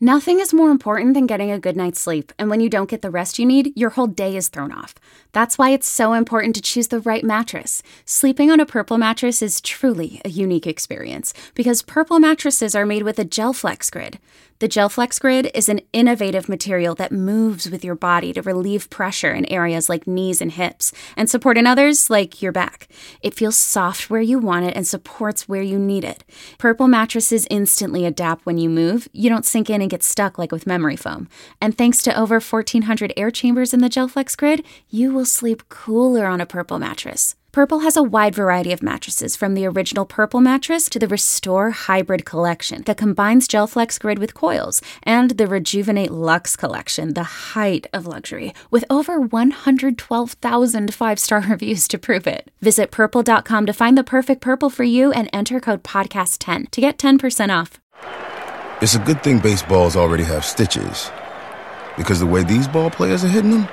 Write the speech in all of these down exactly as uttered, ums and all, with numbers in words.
Nothing is more important than getting a good night's sleep, and when you don't get the rest you need, your whole day is thrown off. That's why it's so important to choose the right mattress. Sleeping on a Purple mattress is truly a unique experience, because Purple mattresses are made with a GelFlex Grid. The GelFlex Grid is an innovative material that moves with your body to relieve pressure in areas like knees and hips, and support in others like your back. It feels soft where you want it and supports where you need it. Purple mattresses instantly adapt when you move. You don't sink in and get stuck like with memory foam. And thanks to over fourteen hundred air chambers in the GelFlex Grid, you will sleep cooler on a Purple mattress. Purple has a wide variety of mattresses, from the original Purple mattress to the Restore Hybrid collection that combines GelFlex Grid with coils, and the Rejuvenate Luxe collection, the height of luxury, with over one hundred twelve thousand five-star reviews to prove it. Visit purple dot com to find the perfect Purple for you and enter code podcast ten to get ten percent off. It's a good thing baseballs already have stitches, because the way these ball players are hitting them,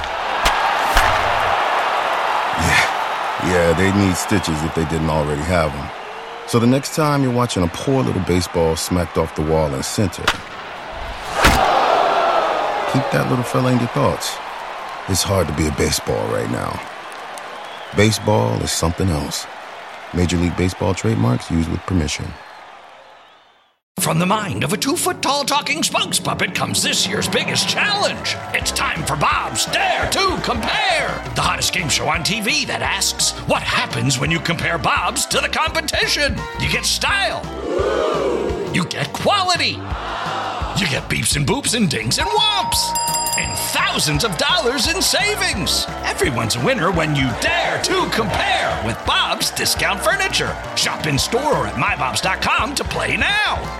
yeah. Yeah, they need stitches if they didn't already have them. So the next time you're watching a poor little baseball smacked off the wall in center, keep that little fella in your thoughts. It's hard to be a baseball right now. Baseball is something else. Major League Baseball trademarks used with permission. From the mind of a two-foot-tall talking spokes puppet comes this year's biggest challenge. It's time for Bob's Dare to Compare, the hottest game show on T V that asks, what happens when you compare Bob's to the competition? You get style. You get quality. You get beeps and boops and dings and whomps. And thousands of dollars in savings. Everyone's a winner when you dare to compare with Bob's Discount Furniture. Shop in store or at my bobs dot com to play now.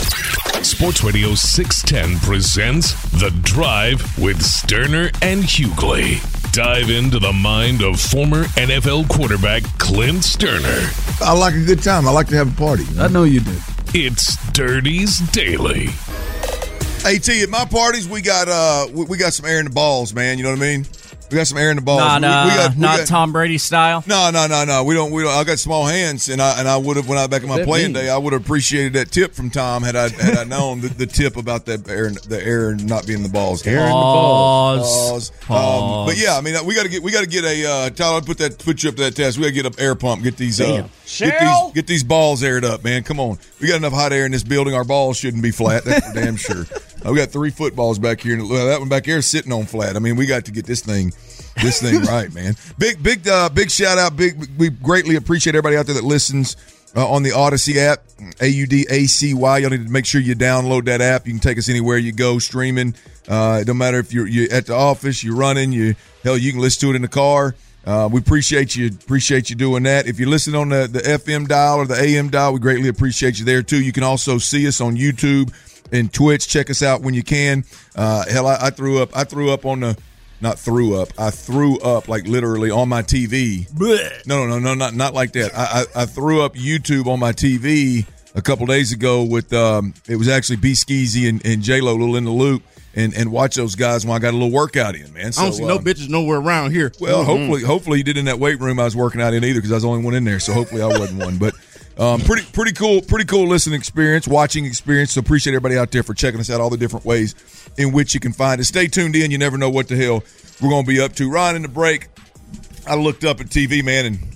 Sports Radio six ten presents The Drive with Sterner and Hughley. Dive into the mind of former N F L quarterback Clint Sterner. I like a good time. I like to have a party. I know you do. It's Dirty's Daily. Hey, T, at my parties, we got uh, we, we got some air in the balls, man. You know what I mean? We got some air in the balls. Not, we, uh, we got, we not got, Tom Brady style. No, no, no, no. We don't. We don't. I got small hands, and I and I would have when I back in my playing mean? day, I would have appreciated that tip from Tom had I had I known the, the tip about that air, the air not being in the balls. Air in the balls. Pause. Um, but yeah, I mean, we got to get we got to get a uh, Tyler. Put that put you up to that test. We got to get an air pump. Get these uh, get these get these balls aired up, man. Come on, we got enough hot air in this building. Our balls shouldn't be flat. That's for damn sure. Uh, we got three footballs back here, and that one back here is sitting on flat. I mean, we got to get this thing. This thing right, man. Big, big, uh, big shout out. Big, we greatly appreciate everybody out there that listens uh, on the Odyssey app, A U D A C Y. Y'all need to make sure you download that app. You can take us anywhere you go streaming. Uh, it don't matter if you're, you're at the office, you're running, you hell, you can listen to it in the car. Uh, we appreciate you, appreciate you doing that. If you're listening on the, the F M dial or the A M dial, we greatly appreciate you there too. You can also see us on YouTube and Twitch. Check us out when you can. Uh, hell, I, I threw up, I threw up on the. Not threw up. I threw up like literally on my T V. Blech. No, no, no, no, not not like that. I, I, I threw up YouTube on my T V a couple days ago with um, it was actually B Skeezy and, and J Lo, a little in the loop, and, and watch those guys when I got a little workout in, man. So, I don't see um, no bitches nowhere around here. Well, mm-hmm. hopefully, hopefully you did in that weight room I was working out in either, because I was the only one in there. So hopefully I wasn't one, but. Um, pretty pretty cool, pretty cool listening experience, watching experience. So appreciate everybody out there for checking us out, all the different ways in which you can find us. Stay tuned in. You never know what the hell we're going to be up to. Ryan, in the break, I looked up at T V, man, and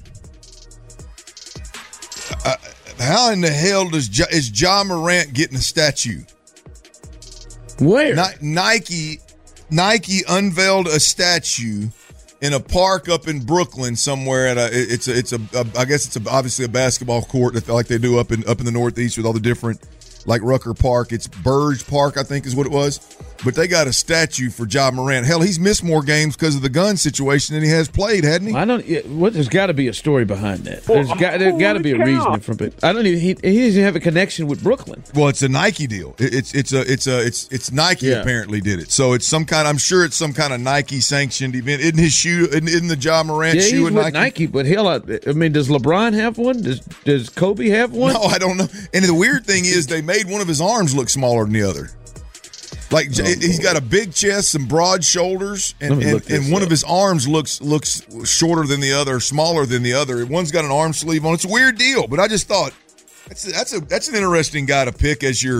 uh, how in the hell does ja, is Ja Morant getting a statue? Where? Ni- Nike Nike unveiled a statue in a park up in Brooklyn somewhere at a it's a it's a, a I guess it's a, obviously a basketball court that like they do up in up in the Northeast with all the different, like Rucker Park. It's Burge Park, I think is what it was. But they got a statue for Ja Morant. Hell, he's missed more games because of the gun situation than he has played, hadn't he? I don't. What there's got to be a story behind that. There's got there's got to be a reason from it. I don't even. He, he doesn't have a connection with Brooklyn. Well, it's a Nike deal. It, it's it's a it's a it's it's Nike yeah. apparently did it. So it's some kind. I'm sure it's some kind of Nike sanctioned event. Isn't his shoe? Isn't, isn't the Ja Morant yeah, shoe he's a with Nike? Nike? But hell, I, I mean, does LeBron have one? Does does Kobe have one? No, I don't know. And the weird thing is, they made one of his arms look smaller than the other. Like oh, he's got a big chest, some broad shoulders, and, and, and one up. of his arms looks looks shorter than the other, smaller than the other. One's got an arm sleeve on. It's a weird deal, but I just thought that's that's a that's an interesting guy to pick as your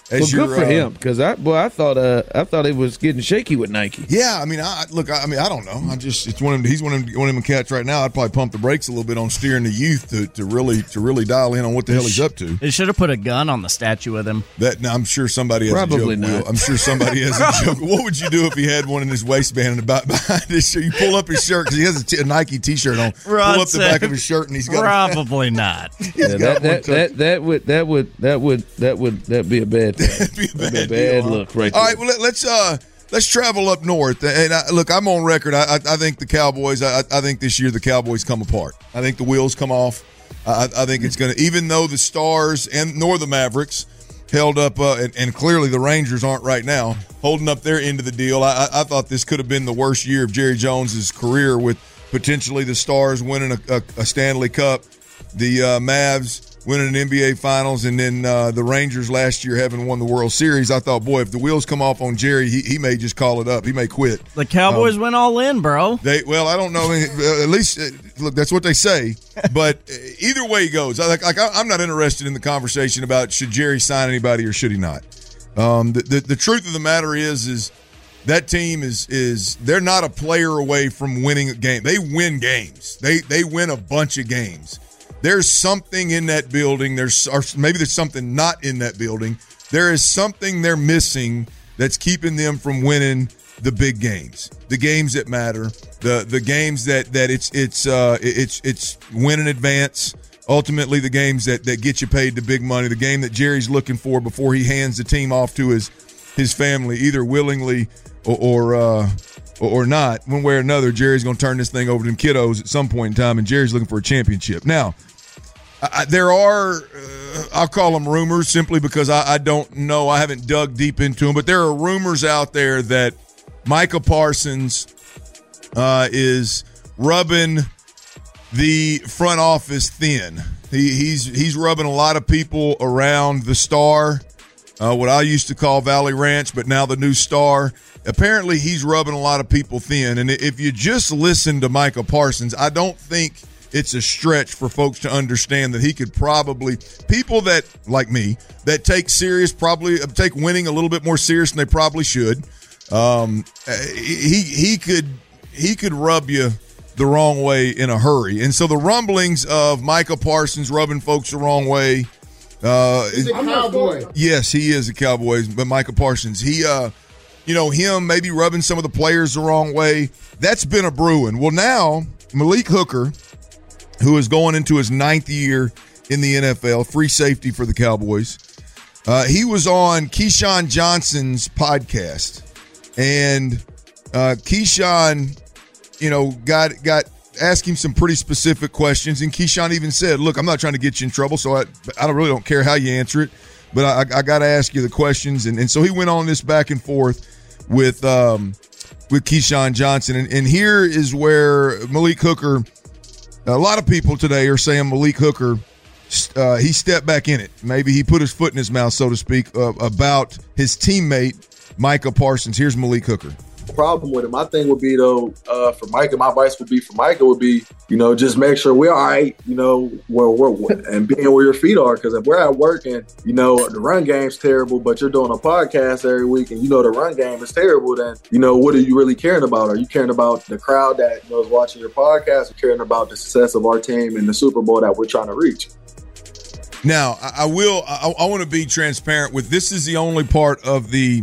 as well, your, good for uh, him because I boy I thought uh, I thought it was getting shaky with Nike. Yeah, I mean, I look, I, I mean, I don't know. I just it's one of them, he's one of them, one of them cats right now. I'd probably pump the brakes a little bit on steering the youth to, to really to really dial in on what the hell he's up to. They should have put a gun on the statue with him. That now, I'm sure somebody has Probably a joke. not. Will. I'm sure somebody has a joke. What would you do if he had one in his waistband and about behind his shirt? You pull up his shirt because he has a, t- a Nike T-shirt on. Rod pull up the said, back of his shirt and he's got probably not. Yeah, that, that, that that would that would that would that would that be a bad thing. That'd be a bad, be a bad deal, huh? look right All there. right, well let, let's uh let's travel up north. And I, look, I'm on record. I, I, I think the Cowboys. I, I think this year the Cowboys come apart. I think the wheels come off. I, I think it's going to, even though the Stars and nor the Mavericks held up, uh, and, and clearly the Rangers aren't right now holding up their end of the deal. I, I thought this could have been the worst year of Jerry Jones's career, with potentially the Stars winning a, a, a Stanley Cup, the uh, Mavs winning an N B A Finals, and then uh, the Rangers last year having won the World Series. I thought, boy, if the wheels come off on Jerry, he, he may just call it up. He may quit. The Cowboys Um, went all in, bro. They well, I don't know. At least, uh, look, that's what they say. But either way it goes, like, like I'm not interested in the conversation about should Jerry sign anybody or should he not. Um, the, the the truth of the matter is, is that team is is they're not a player away from winning a game. They win games. They they win a bunch of games. There's something in that building. There's or maybe there's something not in that building. There is something they're missing that's keeping them from winning the big games, the games that matter, the the games that that it's it's uh, it's it's win in advance. Ultimately, the games that that get you paid the big money, the game that Jerry's looking for before he hands the team off to his his family, either willingly or or, uh, or not. One way or another, Jerry's going to turn this thing over to them kiddos at some point in time, and Jerry's looking for a championship. Now, I, there are, uh, I'll call them rumors simply because I, I don't know. I haven't dug deep into them, but there are rumors out there that Micah Parsons uh, is rubbing the front office thin. He, he's he's rubbing a lot of people around the Star, uh, what I used to call Valley Ranch, but now the new Star. Apparently, he's rubbing a lot of people thin. And if you just listen to Micah Parsons, I don't think it's a stretch for folks to understand that he could probably – people that, like me, that take serious, probably take winning a little bit more serious than they probably should. Um, he he could he could rub you the wrong way in a hurry. And so the rumblings of Micah Parsons rubbing folks the wrong way. Uh, He's a cowboy. Yes, he is a Cowboy, but Micah Parsons, he, uh, you know, him maybe rubbing some of the players the wrong way. That's been a brewing. Well, now Malik Hooker, who is going into his ninth year in the N F L, free safety for the Cowboys, uh, he was on Keyshawn Johnson's podcast. And uh, Keyshawn, you know, got got asked him some pretty specific questions, and Keyshawn even said, "Look, I'm not trying to get you in trouble, so I I don't really don't care how you answer it, but I, I got to ask you the questions." And and so he went on this back and forth with um with Keyshawn Johnson, and and here is where Malik Hooker. A lot of people today are saying Malik Hooker, uh, he stepped back in it. Maybe he put his foot in his mouth, so to speak, uh, about his teammate Micah Parsons. Here's Malik Hooker. Problem with it. My thing would be, though, uh, for Micah, my advice would be for Micah would be, you know, just make sure we're all right, you know, where we're and being where your feet are. Because if we're at work and, you know, the run game's terrible, but you're doing a podcast every week and you know the run game is terrible, then, you know, what are you really caring about? Are you caring about the crowd that, you know, is watching your podcast, or caring about the success of our team and the Super Bowl that we're trying to reach? Now, I, I will, I, I want to be transparent with this. Is the only part of the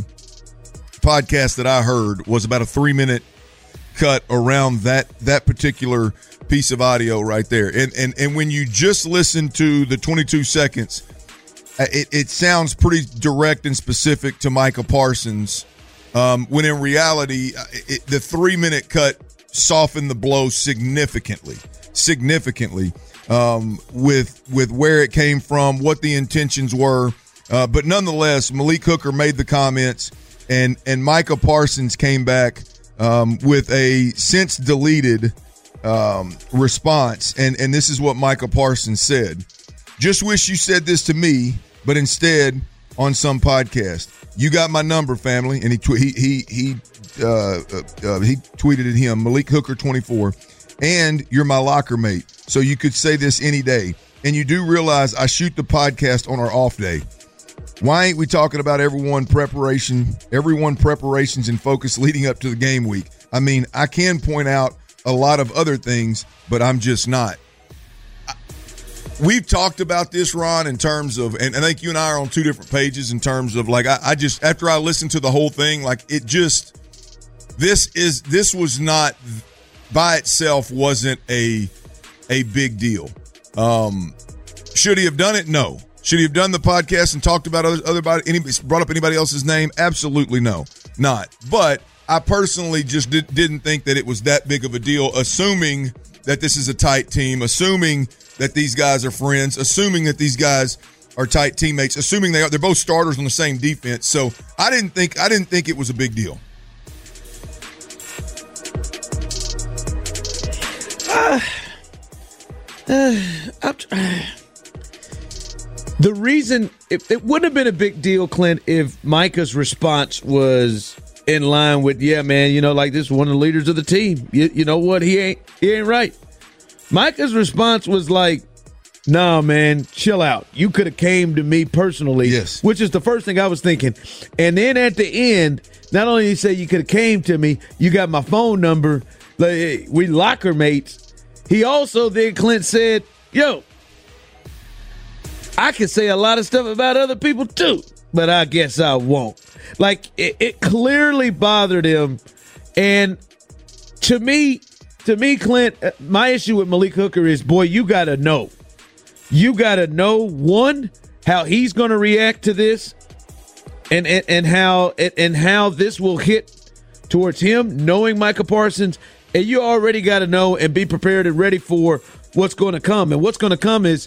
podcast that I heard was about a three minute cut around that that particular piece of audio right there. And and and when you just listen to the twenty-two seconds, it, it sounds pretty direct and specific to Micah Parsons. Um, when in reality, it, the three minute cut softened the blow significantly, significantly um, with with where it came from, what the intentions were. Uh, but nonetheless, Malik Hooker made the comments. And and Micah Parsons came back um, with a since deleted um, response. And, and this is what Micah Parsons said. Just wish you said this to me, but instead on some podcast. You got my number, family. And he tw- he he he uh, uh, he tweeted at him, Malik Hooker twenty-four, and you're my locker mate. So you could say this any day. And you do realize I shoot the podcast on our off day. Why ain't we talking about everyone preparation, everyone preparations and focus leading up to the game week? I mean, I can point out a lot of other things, but I'm just not. I, we've talked about this, Ron, in terms of, and I think you and I are on two different pages in terms of, like, I, I just, after I listened to the whole thing, like, it just, this is, this was not, by itself, wasn't a, a big deal. Um, should he have done it? No. Should he have done the podcast and talked about other, other anybody, brought up anybody else's name? Absolutely no, not. But I personally just did, didn't think that it was that big of a deal, assuming that this is a tight team, assuming that these guys are friends, assuming that these guys are tight teammates, assuming they are, they're both starters on the same defense. So I didn't think I didn't think it was a big deal. Uh, uh, I'm, uh, the reason it, it wouldn't have been a big deal, Clint, if Micah's response was in line with, yeah, man, you know, like this is one of the leaders of the team. You, you know what? He ain't he ain't right. Micah's response was like, no, man, chill out. You could have came to me personally, yes, which is the first thing I was thinking. And then at the end, not only did he say you could have came to me, you got my phone number. Like, we locker mates. He also then, Clint said, yo, I can say a lot of stuff about other people too, but I guess I won't. Like, it, it clearly bothered him. And to me, to me, Clint, my issue with Malik Hooker is, boy, you got to know. You got to know, one, how he's going to react to this and, and, and how and how this will hit towards him, knowing Micah Parsons. And you already got to know and be prepared and ready for what's going to come. And what's going to come is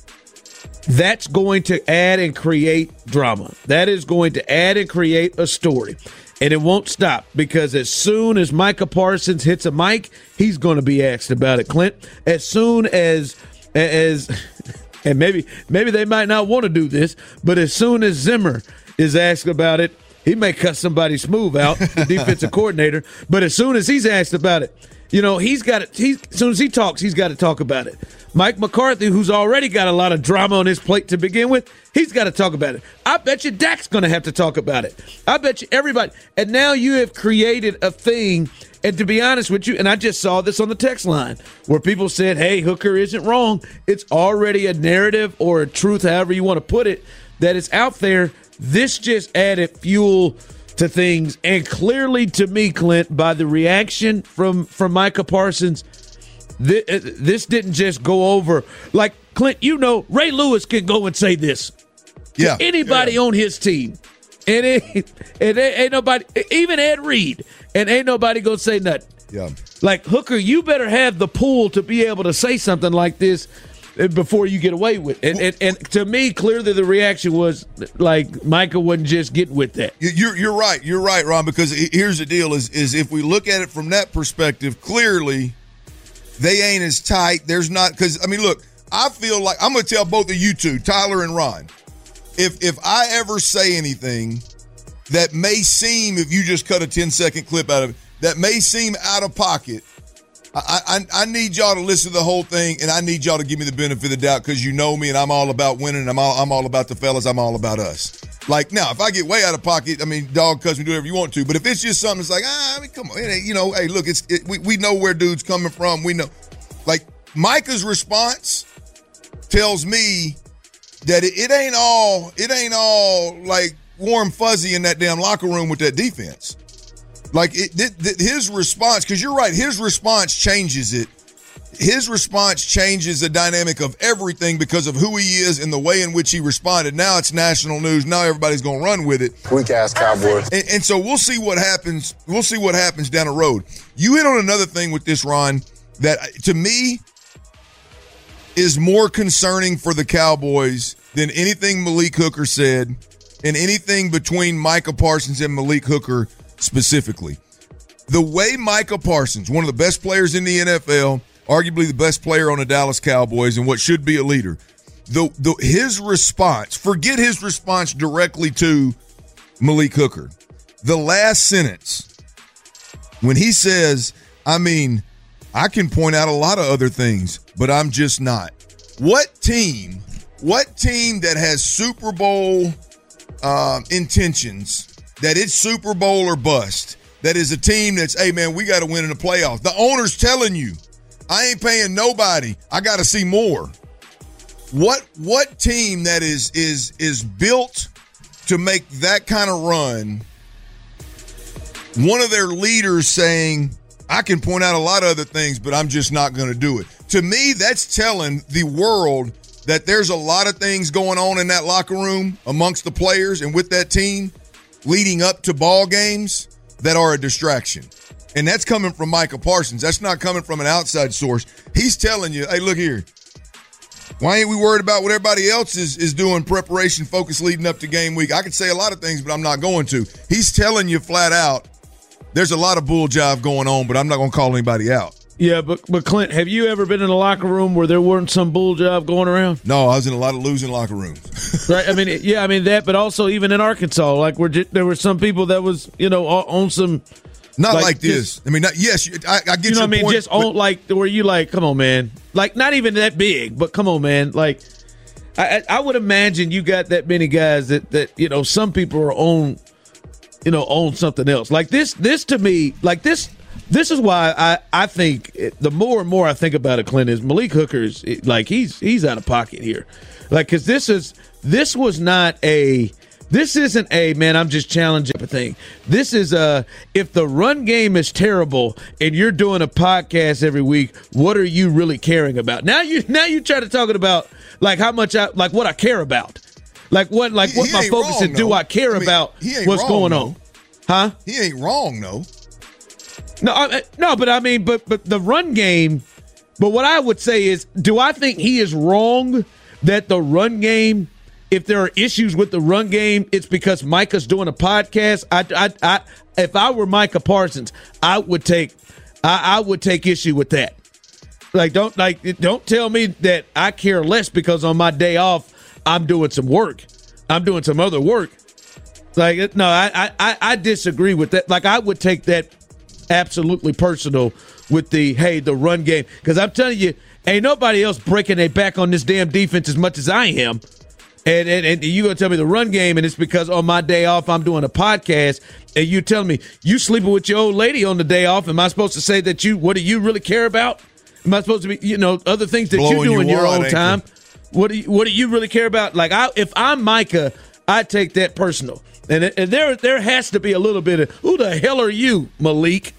that's going to add and create drama. That is going to add and create a story. And it won't stop, because as soon as Micah Parsons hits a mic, he's going to be asked about it, Clint. As soon as, as and maybe maybe they might not want to do this, but as soon as Zimmer is asked about it, he may cut somebody smooth out, the defensive coordinator. But as soon as he's asked about it, you know, he's got it. He's, as soon as he talks, he's got to talk about it. Mike McCarthy, who's already got a lot of drama on his plate to begin with, he's got to talk about it. I bet you Dak's going to have to talk about it. I bet you everybody. And now you have created a thing. And to be honest with you, and I just saw this on the text line where people said, hey, Hooker isn't wrong. It's already a narrative or a truth, however you want to put it, that is out there. This just added fuel to things. And clearly to me, Clint, by the reaction from, from Micah Parsons, this, this didn't just go over. Like, Clint, you know, Ray Lewis can go and say this to yeah, anybody yeah. on his team. And it, it, it ain't nobody, even Ed Reed, and ain't nobody going to say nothing. Yeah. Like, Hooker, you better have the pull to be able to say something like this before you get away with it. And, and, and to me, clearly the reaction was like Micah wasn't just getting with that. You're you're right. You're right, Ron, because here's the deal is, is if we look at it from that perspective, clearly they ain't as tight. There's not – because, I mean, look, I feel like – I'm going to tell both of you two, Tyler and Ron, if if I ever say anything that may seem, if you just cut a ten-second clip out of it, that may seem out of pocket, I, I I need y'all to listen to the whole thing, and I need y'all to give me the benefit of the doubt, because you know me, and I'm all about winning, and I'm all, I'm all about the fellas. I'm all about us. Like, now, if I get way out of pocket, I mean, dog, cuss me, do whatever you want to. But if it's just something that's like, ah, I mean, come on. It ain't, you know, hey, look, it's it, we, we know where dude's coming from. We know. Like, Micah's response tells me that it, it ain't all, it ain't all, like, warm fuzzy in that damn locker room with that defense. Like, it, it, it, his response, because you're right, his response changes it. His response changes the dynamic of everything because of who he is and the way in which he responded. Now it's national news. Now everybody's going to run with it. Weak ass Cowboys. And, and so we'll see what happens. We'll see what happens down the road. You hit on another thing with this, Ron, that to me is more concerning for the Cowboys than anything Malik Hooker said and anything between Micah Parsons and Malik Hooker specifically. The way Micah Parsons, one of the best players in the N F L, arguably the best player on the Dallas Cowboys and what should be a leader, the, the his response, forget his response directly to Malik Hooker. The last sentence, when he says, I mean, I can point out a lot of other things, but I'm just not. What team, what team that has Super Bowl um, intentions that it's Super Bowl or bust, that is a team that's, hey, man, we got to win in the playoffs. The owner's telling you, I ain't paying nobody. I got to see more. What what team that is is is built to make that kind of run, one of their leaders saying, I can point out a lot of other things, but I'm just not going to do it. To me, that's telling the world that there's a lot of things going on in that locker room amongst the players and with that team leading up to ball games that are a distraction. And that's coming from Micah Parsons. That's not coming from an outside source. He's telling you, hey, look here. Why ain't we worried about what everybody else is, is doing, preparation, focus leading up to game week? I could say a lot of things, but I'm not going to. He's telling you flat out, there's a lot of bull jive going on, but I'm not going to call anybody out. Yeah, but but Clint, have you ever been in a locker room where there weren't some bull job going around? No, I was in a lot of losing locker rooms. Right. I mean, yeah, I mean that, but also even in Arkansas, like where there were some people that was, you know, on some. Not like, like this. Just, I mean, not, yes, I, I get you know your what I mean. point, Just on like where you like, come on, man. Like not even that big, but come on, man. Like I, I would imagine you got that many guys that that you know some people are on, you know, on something else. Like this, this to me, like this. This is why I, I think it, the more and more I think about it, Clint, is Malik Hooker's it, like he's he's out of pocket here, like because this is this was not a this isn't a man I'm just challenging a thing. This is a if the run game is terrible and you're doing a podcast every week, what are you really caring about? Now you now you try to talking about like how much I like what I care about, like what like he, what he my focus wrong, is. Do I care I mean, about what's wrong, going though. on? Huh? He ain't wrong, though. No, I, no, but I mean, but but the run game. But what I would say is, do I think he is wrong that the run game, if there are issues with the run game, it's because Micah's doing a podcast? I, I, I if I were Micah Parsons, I would take, I, I would take issue with that. Like, don't like, don't tell me that I care less because on my day off I'm doing some work, I'm doing some other work. Like, no, I, I, I disagree with that. Like, I would take that absolutely personal with the, hey, the run game. Because I'm telling you, ain't nobody else breaking their back on this damn defense as much as I am. And and, and you going to tell me the run game, and it's because on my day off I'm doing a podcast, and you telling me you sleeping with your old lady on the day off. Am I supposed to say that you, what do you really care about? Am I supposed to be, you know, other things that Blowing you do in you your on, own time? You? What do you, what do you really care about? Like, I, if I'm Micah, I take that personal. And, and there there has to be a little bit of, who the hell are you, Malik?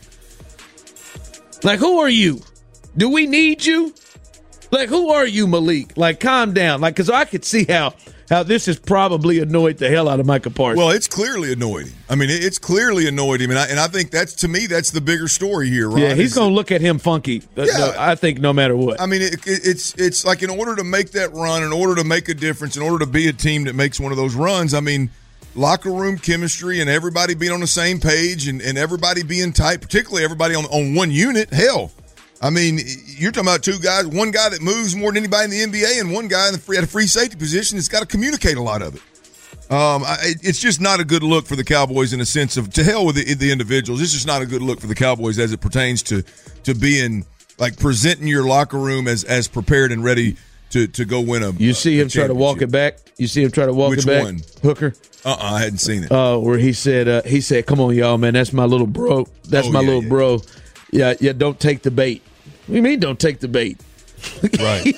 Like, who are you? Do we need you? Like, who are you, Malik? Like, calm down. Like, because I could see how how this has probably annoyed the hell out of Micah Parsons. Well, it's clearly annoyed him. I mean, it's clearly annoyed him. And I, and I think that's, to me, that's the bigger story here, Ron. Yeah, he's going to look at him funky, yeah, no, I think, no matter what. I mean, it, it, it's it's like in order to make that run, in order to make a difference, in order to be a team that makes one of those runs, I mean – locker room chemistry and everybody being on the same page and, and everybody being tight, particularly everybody on, on one unit. Hell, I mean, you're talking about two guys, one guy that moves more than anybody in the N B A and one guy in the free, at a free safety position that's got to communicate a lot of it. Um, I, it's just not a good look for the Cowboys in a sense of, to hell with the, the individuals. It's just not a good look for the Cowboys as it pertains to to being, like, presenting your locker room as, as prepared and ready to, to go win a You see him try to walk it back? You see him try to walk Which it back? one? Hooker? Uh-uh, I hadn't seen it. Uh, where he said, uh, he said, come on, y'all, man, that's my little bro. That's oh, my yeah, little yeah. bro. Yeah, yeah, don't take the bait. What do you mean don't take the bait? Right.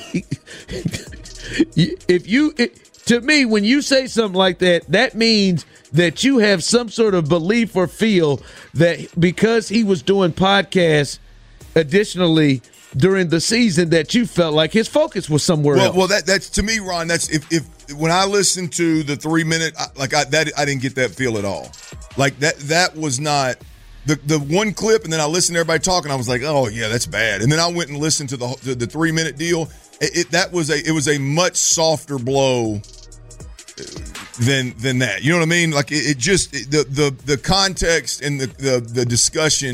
If you, it, to me, when you say something like that, that means that you have some sort of belief or feel that because he was doing podcasts additionally during the season that you felt like his focus was somewhere well, else. Well, that that's to me, Ron. That's if if when I listened to the three minute, like I that I didn't get that feel at all. Like that that was not the the one clip, and then I listened to everybody talking. I was like, oh yeah, that's bad. And then I went and listened to the to the three minute deal. It, it that was a it was a much softer blow than than that. You know what I mean? Like it, it just it, the the the context and the, the the discussion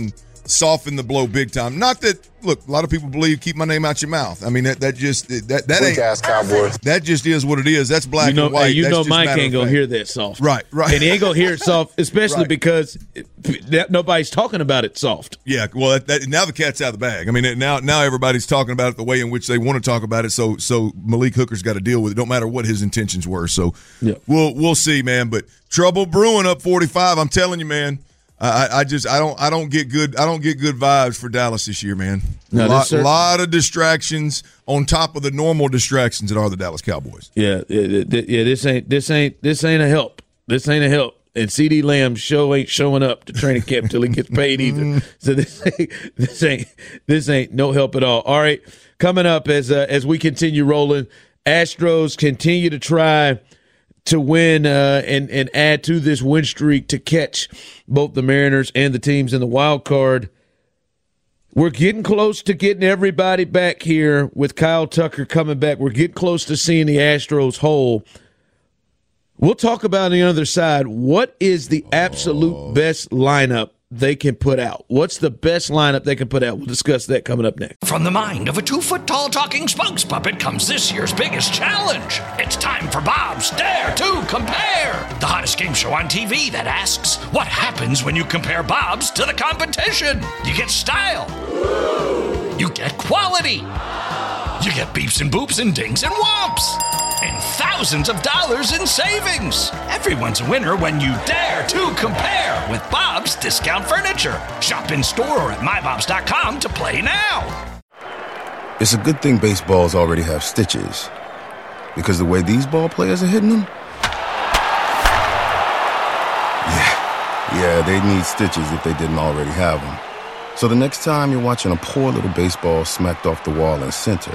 soften the blow big time. Not that, look, a lot of people believe keep my name out your mouth. I mean, that, that just that that ain't ass Cowboys. That just is what it is. That's black you know, and white. You That's know, just Mike matter ain't of gonna fact. hear that soft, Right, right. and he ain't gonna hear it soft, especially Right. because it, that, nobody's talking about it soft. Yeah, well, that, that, now the cat's out of the bag. I mean, now now everybody's talking about it the way in which they want to talk about it. So so Malik Hooker's got to deal with it. Don't matter what his intentions were. So Yeah. we'll we'll see, man. But trouble brewing up forty-five. I'm telling you, man. I, I just I don't I don't get good I don't get good vibes for Dallas this year, man. No, a lot, certain- lot of distractions on top of the normal distractions that are the Dallas Cowboys. Yeah, yeah, yeah. This ain't this ain't this ain't a help. This ain't a help. And CeeDee Lamb show ain't showing up to training camp till he gets paid either. So this ain't this ain't this ain't no help at all. All right, coming up as uh, as we continue rolling, Astros continue to try to win uh, and and add to this win streak to catch both the Mariners and the teams in the wild card. We're getting close to getting everybody back here with Kyle Tucker coming back. We're getting close to seeing the Astros whole. We'll talk about on the other side. What is the absolute oh. best lineup they can put out? What's the best lineup they can put out? We'll discuss that coming up next. From the mind of a two-foot-tall talking spokes puppet comes this year's biggest challenge. It's time for Bob's Dare to Compare, the hottest game show on T V that asks, what happens when you compare Bob's to the competition? You get style. You get quality. You get beeps and boops and dings and whomps. And thousands of dollars in savings. Everyone's a winner when you dare to compare with Bob's Discount Furniture. Shop in store or at my bobs dot com to play now. It's a good thing baseballs already have stitches, because the way these ball players are hitting them, yeah, yeah, they need stitches if they didn't already have them. So the next time you're watching a poor little baseball smacked off the wall in center,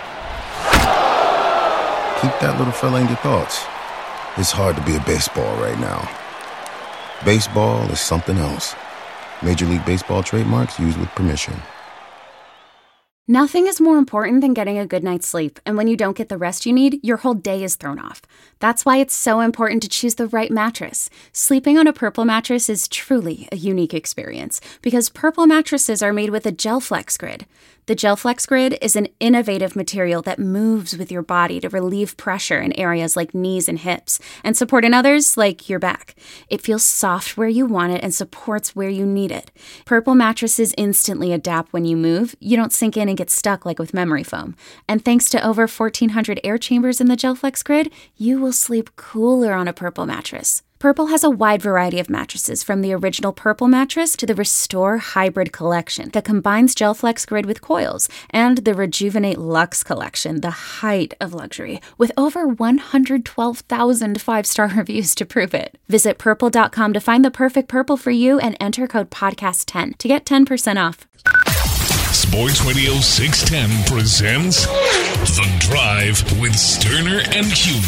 keep that little fella in your thoughts. It's hard to be a baseball right now. Baseball is something else. Major League Baseball trademarks used with permission. Nothing is more important than getting a good night's sleep, and when you don't get the rest you need, your whole day is thrown off. That's why it's so important to choose the right mattress. Sleeping on a Purple mattress is truly a unique experience, because Purple mattresses are made with a GelFlex Grid. The GelFlex Grid is an innovative material that moves with your body to relieve pressure in areas like knees and hips, and support in others like your back. It feels soft where you want it and supports where you need it. Purple mattresses instantly adapt when you move. You don't sink in and get stuck like with memory foam. And thanks to over fourteen hundred air chambers in the GelFlex Grid, you will sleep cooler on a Purple mattress. Purple has a wide variety of mattresses, from the original Purple mattress to the Restore Hybrid collection that combines GelFlex Grid with coils, and the Rejuvenate Luxe collection, the height of luxury, with over one hundred twelve thousand five-star reviews to prove it. Visit purple dot com to find the perfect Purple for you and enter code podcast ten to get ten percent off. Sports Radio six ten presents The Drive with Sterner and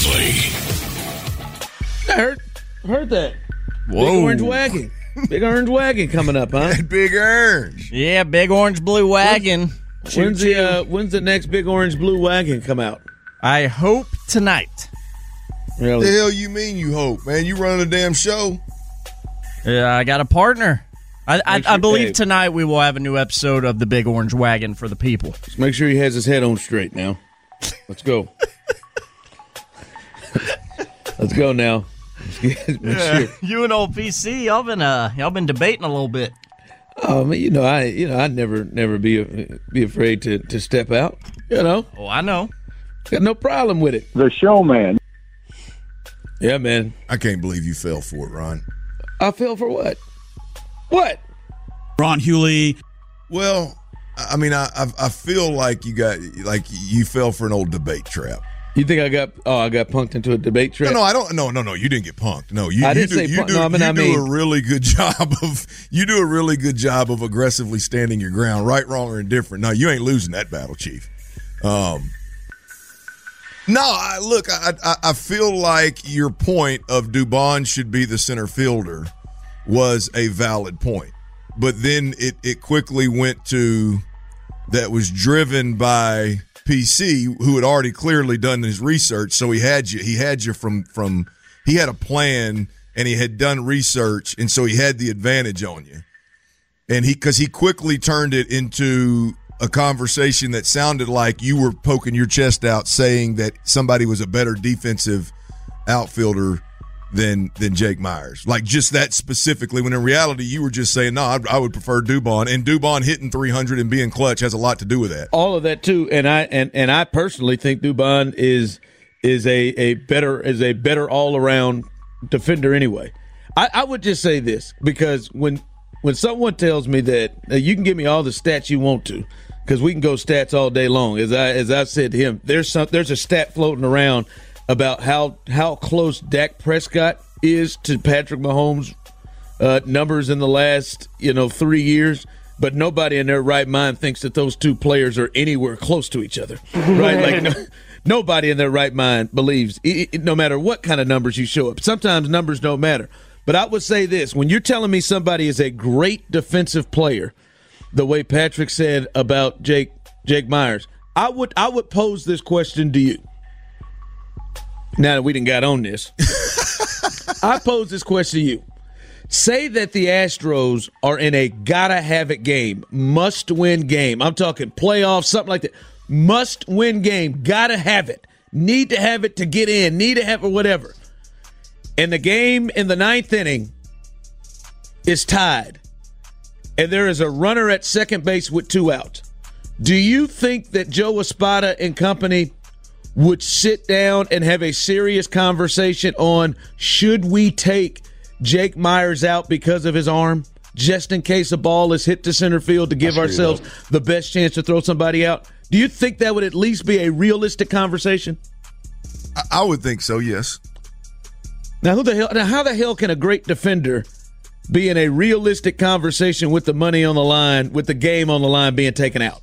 Hughley. I heard, heard that. Whoa. Big orange wagon. Big orange wagon coming up, huh? Big orange. Yeah, big orange blue wagon. When's the uh, when's the next big orange blue wagon come out? I hope tonight. Really? The hell you mean you hope, man? You running a damn show? Yeah, I got a partner. I, I, Make sure- I believe hey. tonight we will have a new episode of the Big Orange Wagon for the people. Just make sure he has his head on straight now. Let's go. Let's go now. Let's get- make sure. You and old P C, y'all been uh, y'all been debating a little bit. Oh, man, you know, I, you know, I'd never, never be, be afraid to, to step out. You know, Oh, I know. got no problem with it. The showman. Yeah, man. I can't believe you fell for it, Ron. I feel for what? What? Ron Hughley. Well, I mean, I I I feel like you got like you fell for an old debate trap. You think I got? Oh, I got punked into a debate trap. No, no, I don't. No, no, no. You didn't get punked. No, you. I you didn't do, say you punk- do, no, I mean, you I do mean- a really good job of. You do a really good job of aggressively standing your ground, right, wrong, or indifferent. No, you ain't losing that battle, Chief. Um. No, I, look, I, I I feel like your point of Dubon should be the center fielder was a valid point, but then it it quickly went to that was driven by P C, who had already clearly done his research. So he had you. He had you from from. He had a plan and he had done research, and so he had the advantage on you. and he because he quickly turned it into a conversation that sounded like you were poking your chest out, saying that somebody was a better defensive outfielder than than Jake Meyers, like just that specifically. When in reality, you were just saying, no, I, I would prefer Dubon, and Dubon hitting three hundred and being clutch has a lot to do with that. All of that too, and I and, and I personally think Dubon is is a, a better is a better all around defender anyway. I, I would just say this, because when when someone tells me that uh, you can give me all the stats you want to, because we can go stats all day long, as I as I said to him, there's some there's a stat floating around about how how close Dak Prescott is to Patrick Mahomes' uh, numbers in the last you know three years, but nobody in their right mind thinks that those two players are anywhere close to each other, right? Like no, nobody in their right mind believes, it, it, no matter what kind of numbers you show up. Sometimes numbers don't matter, but I would say this: when you're telling me somebody is a great defensive player, the way Patrick said about Jake Jake Meyers, I would I would pose this question to you. Now that we done got on this, I pose this question to you. Say that the Astros are in a gotta-have-it game, must-win game. I'm talking playoffs, something like that. Must-win game, gotta have it. Need to have it to get in, need to have it, whatever. And the game in the ninth inning is tied, and there is a runner at second base with two outs. Do you think that Joe Espada and company would sit down and have a serious conversation on, should we take Jake Meyers out because of his arm, just in case a ball is hit to center field, to give ourselves the best chance to throw somebody out? Do you think that would at least be a realistic conversation? I, I would think so, yes. Now, who the hell? Now, how the hell can a great defender be in a realistic conversation with the money on the line, with the game on the line, being taken out?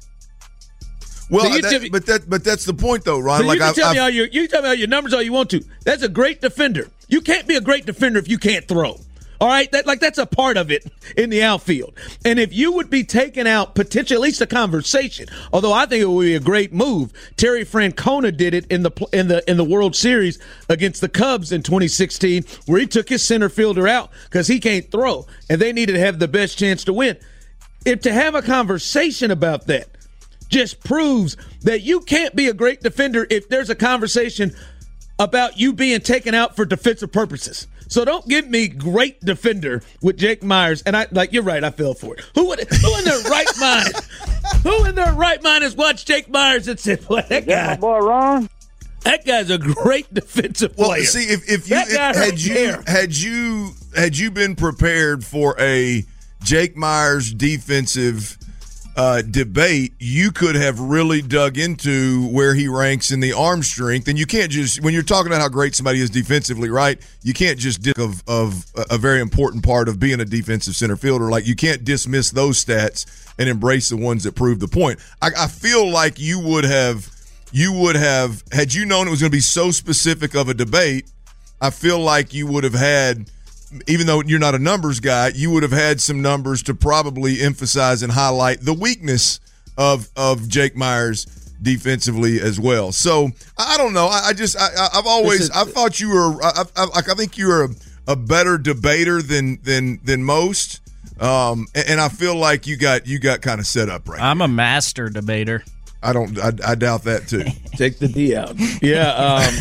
Well, so that, me, but that but that's the point, though, Ron. So like you can I, tell I, me all your you can tell me all your numbers all you want to. That's a great defender. You can't be a great defender if you can't throw. All right, that like that's a part of it in the outfield. And if you would be taken out, potentially at least a conversation. Although I think it would be a great move. Terry Francona did it in the in the in the World Series against the Cubs in twenty sixteen, where he took his center fielder out because he can't throw, and they needed to have the best chance to win. If to have a conversation about that just proves that you can't be a great defender if there's a conversation about you being taken out for defensive purposes. So don't give me great defender with Jake Meyers. And I like you're right, I fell for it. Who would who in their right mind? Who in their right mind has watched Jake Meyers and said, "Boy, that guy, my boy Ron, that guy's a great defensive player." Well, see, if, if you if, had you care. had you had you been prepared for a Jake Meyers defensive Uh, debate, you could have really dug into where he ranks in the arm strength. And you can't just, when you're talking about how great somebody is defensively, right, you can't just dig of, of a very important part of being a defensive center fielder. Like, you can't dismiss those stats and embrace the ones that prove the point. I, I feel like you would have, you would have, had you known it was going to be so specific of a debate, I feel like you would have had, even though you're not a numbers guy, you would have had some numbers to probably emphasize and highlight the weakness of of Jake Meyers defensively as well. So I don't know. I, I just I, I've always I thought you were I, I, I think you were a, a better debater than than than most, um, and, and I feel like you got you got kind of set up right. I'm now. a master debater. I don't. I, I doubt that too. Take the D out. Yeah.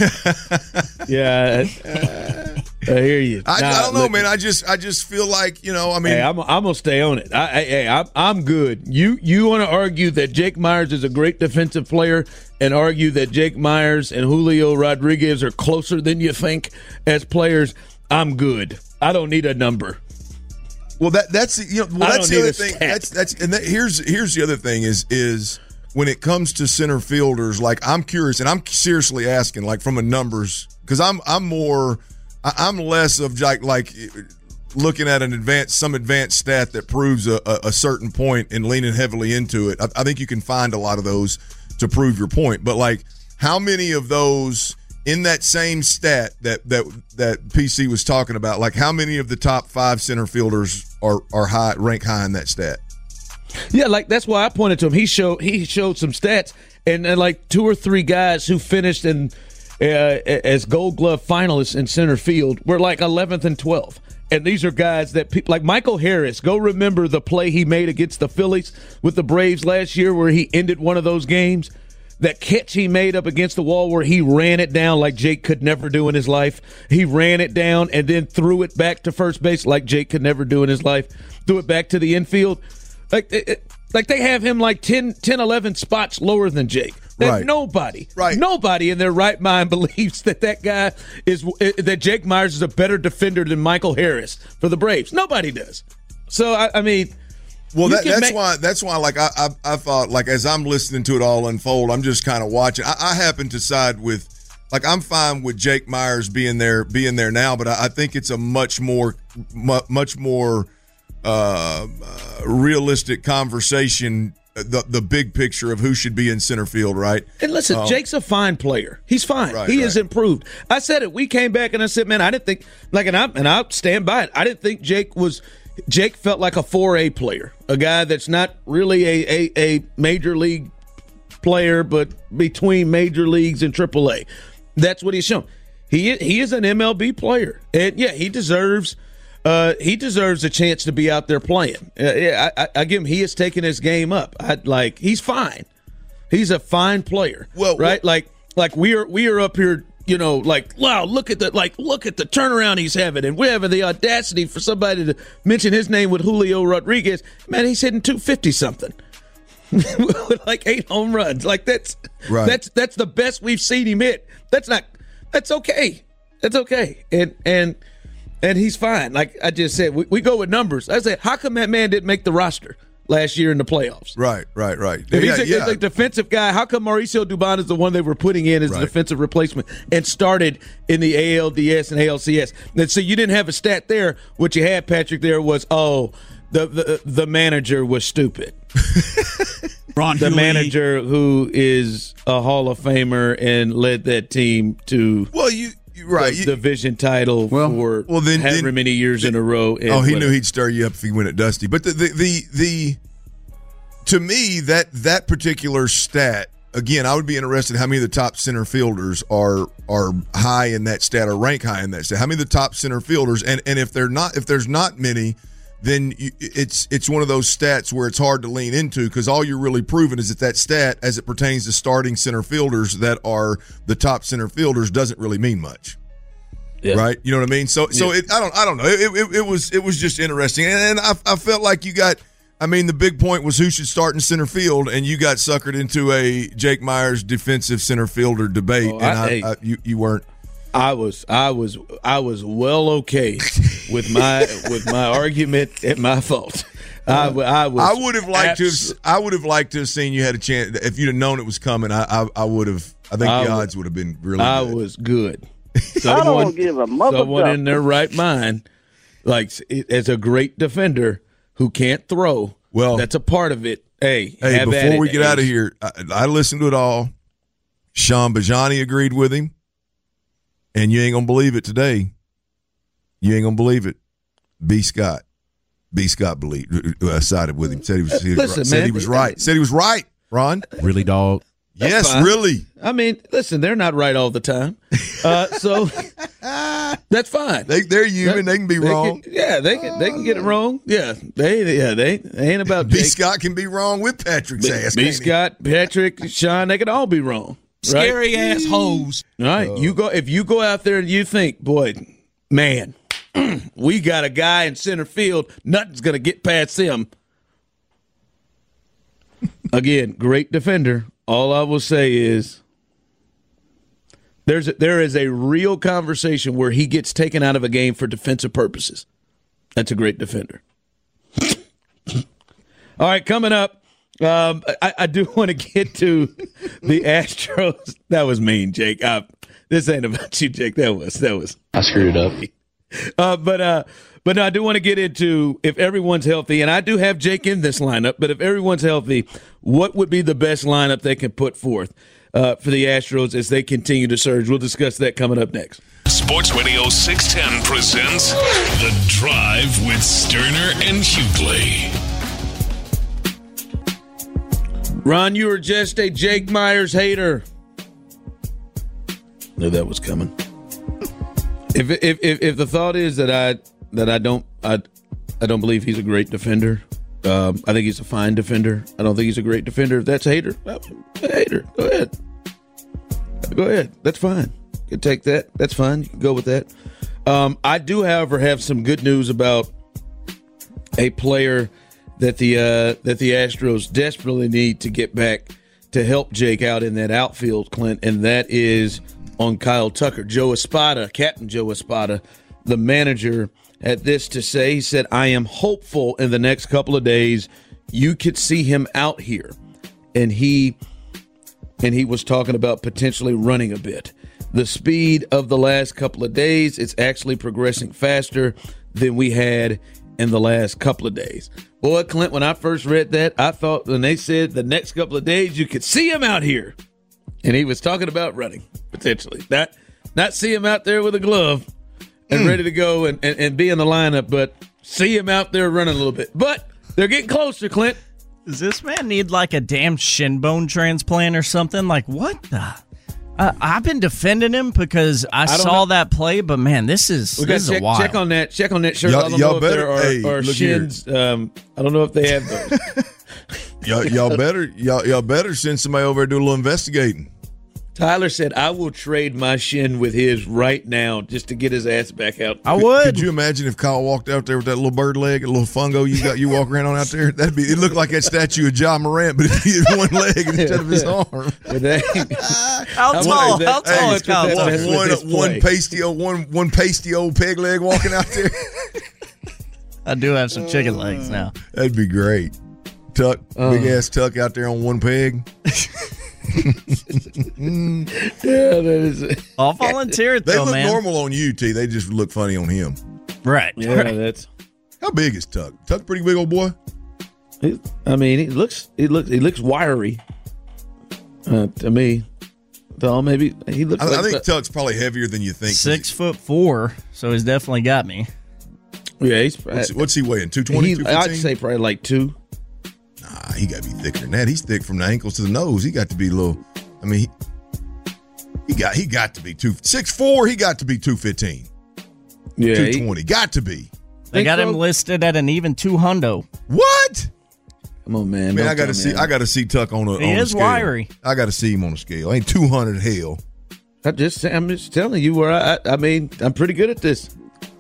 Um, yeah. Uh, I hear you. I, nah, I don't know, look, man. I just, I just feel like, you know, I mean, hey, I'm, I'm gonna stay on it. I, I, hey, I'm, I'm good. You, you want to argue that Jake Meyers is a great defensive player, and argue that Jake Meyers and Julio Rodriguez are closer than you think as players? I'm good. I don't need a number. Well, that, that's you know, well, that's the other thing. That's that's and that, here's here's the other thing is is. when it comes to center fielders, like I'm curious, and I'm seriously asking, like from a numbers, because I'm I'm more, I'm less of like like looking at an advanced some advanced stat that proves a, a certain point and leaning heavily into it. I, I think you can find a lot of those to prove your point, but like how many of those in that same stat that that that P C was talking about, like how many of the top five center fielders are are high rank high in that stat? Yeah, like that's why I pointed to him. He showed he showed some stats, and, and like two or three guys who finished in uh, as Gold Glove finalists in center field were like eleventh and twelfth. And these are guys that people like Michael Harris. Go remember the play he made against the Phillies with the Braves last year where he ended one of those games. That catch he made up against the wall where he ran it down like Jake could never do in his life. He ran it down and then threw it back to first base like Jake could never do in his life. Threw it back to the infield. Like, it, like they have him like ten, ten, eleven spots lower than Jake. Right. Nobody, right. nobody in their right mind believes that that guy is that Jake Myers is a better defender than Michael Harris for the Braves. Nobody does. So I, I mean, well, that, that's make, why. That's why. Like I, I, I thought, like as I'm listening to it all unfold, I'm just kind of watching. I, I happen to side with, like I'm fine with Jake Myers being there, being there now, but I, I think it's a much more, much more uh, uh, realistic conversation. The the big picture of who should be in center field, right? And listen, um, Jake's a fine player. He's fine. Right, he right. has improved. I said it. We came back and I said, man, I didn't think like, and I and I stand by it. I didn't think Jake was. Jake felt like a four A player, a guy that's not really a a, a major league player, but between major leagues and triple A. That's what he's shown. He he is an M L B player, and yeah, he deserves. Uh, he deserves a chance to be out there playing. Uh, yeah, I, I, I give him. He has taken his game up. I like. He's fine. He's a fine player. Well, right? Well, like, like we are. We are up here. You know, like, wow, look at the like, look at the turnaround he's having, and we're having the audacity for somebody to mention his name with Julio Rodriguez. Man, he's hitting two fifty something, with like eight home runs. Like that's right. That's that's the best we've seen him hit. That's not. That's okay. That's okay. And and. And he's fine. Like I just said, we, we go with numbers. I said, how come that man didn't make the roster last year in the playoffs? Right, right, right. If he's yeah, a, yeah. a defensive guy, how come Mauricio Dubon is the one they were putting in as right. a defensive replacement and started in the A L D S and A L C S? And so you didn't have a stat there. What you had, Patrick, there was, oh, the the, the manager was stupid. Ron the Huey. manager who is a Hall of Famer and led that team to well, you. Right, the division title well, for well, then, however then, many years then, in a row. Oh, he whatever. knew he'd stir you up if he went at Dusty. But the, the the the to me that that particular stat again, I would be interested in how many of the top center fielders are are high in that stat or rank high in that stat. How many of the top center fielders, and and if they're not, if there's not many, then you, it's it's one of those stats where it's hard to lean into because all you're really proving is that that stat, as it pertains to starting center fielders that are the top center fielders, doesn't really mean much. Yeah. Right, you know what I mean. So, so yeah. it, I don't, I don't know. It, it, it was, it was just interesting, and, and I, I felt like you got. I mean, the big point was who should start in center field, and you got suckered into a Jake Myers defensive center fielder debate, oh, and I, I, I, you, you weren't. I was, I was, I was well okay with my with my argument at my fault. I, I was. I would have liked abs- to. Have, I would have liked to have seen you had a chance if you'd have known it was coming. I, I, I would have. I think I the odds would have been really. I good. was good. Someone, I don't give a mother someone in their right mind, like as a great defender who can't throw. Well, that's a part of it. Hey, hey, before we get out of here, I, I listened to it all. Sean Bajani agreed with him, and you ain't gonna believe it today. You ain't gonna believe it. B. Scott, B. Scott believed, uh, sided with him. Said he was. He was Listen, right. Said man, he was right. Said he was right. Ron, really, dog. That's yes, fine. really. I mean, listen, they're not right all the time, uh, so that's fine. They, they're human; they, they can be they wrong. Can, yeah, they can. They can get it wrong. Yeah, they. Yeah, they, they ain't about. B. Jake. Scott can be wrong with Patrick's B, ass. B. Scott, he? Patrick, Sean, they can all be wrong. Right? Scary ass hoes. All right, uh, you go if you go out there and you think, boy, man, we got a guy in center field. Nothing's gonna get past him. Again, great defender. All I will say is there's a, there is a real conversation where he gets taken out of a game for defensive purposes. That's a great defender. All right, coming up, um, I, I do want to get to the Astros. That was mean, Jake. I, this ain't about you, Jake. That was that was. I screwed it up. Uh, but uh, but no, I do want to get into if everyone's healthy, and I do have Jake in this lineup. But if everyone's healthy, what would be the best lineup they can put forth uh, for the Astros as they continue to surge? We'll discuss that coming up next. Sports Radio six ten presents The Drive with Sterner and Hughley. Ron, you were just a Jake Myers hater. Knew that was coming. If if if, if the thought is that I that I don't I I don't believe he's a great defender. Um, I think he's a fine defender. I don't think he's a great defender. If that's a hater, well, a hater. Go ahead. Go ahead. That's fine. You can take that. That's fine. You can go with that. Um, I do, however, have some good news about a player that the uh, that the Astros desperately need to get back to help Jake out in that outfield, Clint, and that is on Kyle Tucker. Joe Espada, Captain Joe Espada, the manager, had this to say. He said, I am hopeful in the next couple of days you could see him out here. And he and he was talking about potentially running a bit. The speed of the last couple of days, it's actually progressing faster than we had in the last couple of days. Boy, Clint, when I first read that, I thought when they said the next couple of days you could see him out here. And he was talking about running, potentially. Not, not see him out there with a glove and mm. ready to go and, and, and be in the lineup, but see him out there running a little bit. But they're getting closer, Clint. Does this man need like a damn shin bone transplant or something? Like, what the? Uh, I've been defending him because I, I saw know. that play, but man, this is we this is check, a wild. Check on that. Check on that shirt. Y'all, I don't y'all know if better, there are, hey, are shins. Um, I don't know if they have those. y'all, y'all better, y'all, y'all better send somebody over there to do a little investigating. Tyler said, I will trade my shin with his right now just to get his ass back out. I would. Could you imagine if Kyle walked out there with that little bird leg, a little fungo you got you walk around on out there? That'd be. It looked like that statue of Ja Morant, but if he had one leg instead of his arm. That, how tall? That, how tall is Kyle? One, one, one pasty old one one pasty old peg leg walking out there. I do have some chicken legs now. That'd be great. Tuck, uh, big ass Tuck out there on one peg. Yeah, that is it. I'll volunteer it, though, they look man. normal on you, T. They just look funny on him. Right. Yeah, right. that's. How big is Tuck? Tuck, pretty big old boy. He, I mean, he looks. He looks. He looks wiry. Uh, to me, though, maybe he looks. I, like I think that. Tuck's probably heavier than you think. Six foot four, so he's definitely got me. Yeah, he's. What's, what's he weighing? two twenty, two fifteen? I'd say probably like two. Nah, he got to be thicker than that. He's thick from the ankles to the nose. He got to be a little. I mean, he, he got he got to be two six four. He got to be two fifteen. Yeah, two twenty. He, got to be. They got so? him listed at an even two hundo. What? Come on, man. Man, I got to see. I got to see Tuck on a. He on is a scale. wiry. I got to see him on a scale. Ain't two hundred hell. I just. I'm just telling you where I. I mean, I'm pretty good at this.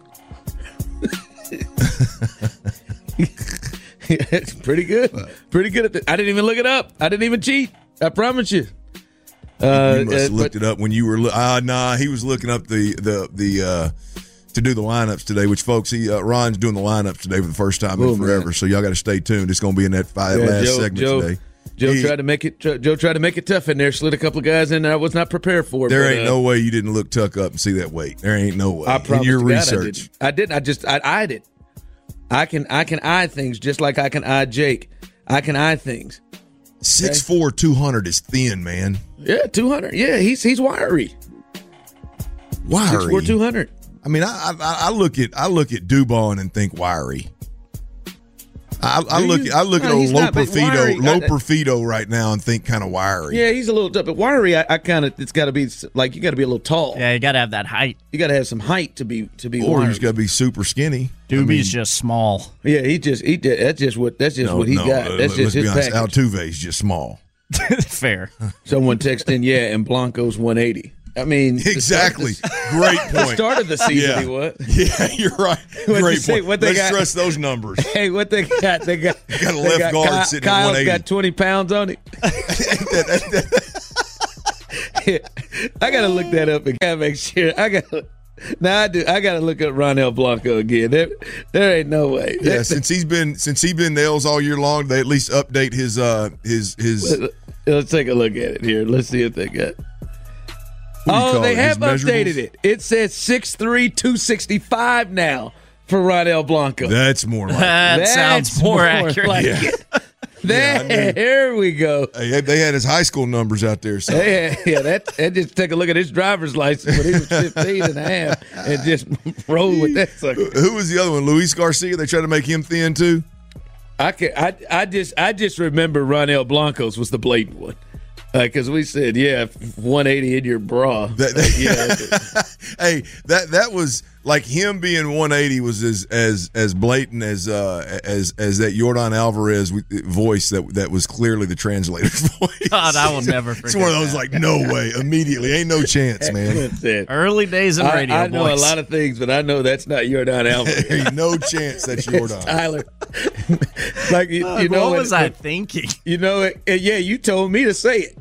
It's pretty good. Pretty good at this. I didn't even look it up. I didn't even cheat. I promise you. Uh, you must have looked but, it up when you were. Ah, uh, nah. He was looking up the the the uh, to do the lineups today. Which folks, he uh, Ron's doing the lineups today for the first time oh, in forever. Man. So y'all got to stay tuned. It's going to be in that five, yeah, last Joe, segment Joe, today. Joe he, tried to make it. Joe tried to make it tough in there. Slid a couple of guys in there I was not prepared for. There but, ain't uh, no way you didn't look Tuck up and see that weight. There ain't no way. I promise in your to God research. I didn't. I didn't. I just I eyed it. I can I can eye things just like I can eye Jake. I can eye things. Six okay. four, two hundred is thin, man. Yeah, two hundred. Yeah, he's he's wiry. Wiry. Six four, two hundred. I mean, I, I I look at I look at Dubon and think wiry. I, I look at I look no, at old Loperfido Loperfido right now and think kind of wiry. Yeah, he's a little tough, but wiry. I, I kind of it's got to be like you got to be a little tall. Yeah, you got to have that height. You got to have some height to be to be. Or wiry. he's got to be super skinny. Doobie's I mean, just small. Yeah, he just he that's just what that's just no, what he no, got. That's just his honest, package. Altuve's just small. Fair. Someone texted in, yeah, and Blanco's one eighty. I mean, exactly. Great point. The start of the season, yeah. he was. Yeah, you're right. Great point. What they Let's got, stress those numbers. Hey, what they got? They got, got a left got guard Kyle, sitting Kyle's at one eighty. Got twenty pounds on it. I got to look that up and gotta make sure. I got now I do. I got to look up Ronel Blanco again. There, there ain't no way. Yeah, since he's been since he's been nails all year long, they at least update his uh his his. Let's take a look at it here. Let's see if they got. Oh, they have updated it. It says six three, two sixty-five now for Ronel Blanco. That's more like that. That sounds more, more accurate. Like yeah. There, yeah, there we go. Hey, they had his high school numbers out there. So. Yeah, yeah, that, that just take a look at his driver's license when he was fifteen and a half and just roll with that sucker. Who was the other one? Luis Garcia? They tried to make him thin too? I can, I, I just I just remember Ronel Blanco's was the blatant one. Because uh, we said, yeah, one eighty in your bra. That, that, yeah. Hey, that that was like him being one eighty was as as as blatant as uh, as as that Yordan Alvarez voice that that was clearly the translator's voice. God, I will never forget. It's one of those that. like, no way, immediately, ain't no chance, man. Early days in radio. I, I know boys. a lot of things, but I know that's not Yordan Alvarez. Ain't no chance that's Yordan. Tyler. Like you, you uh, know, what was it, I it, thinking? You know, it, it, yeah, you told me to say it.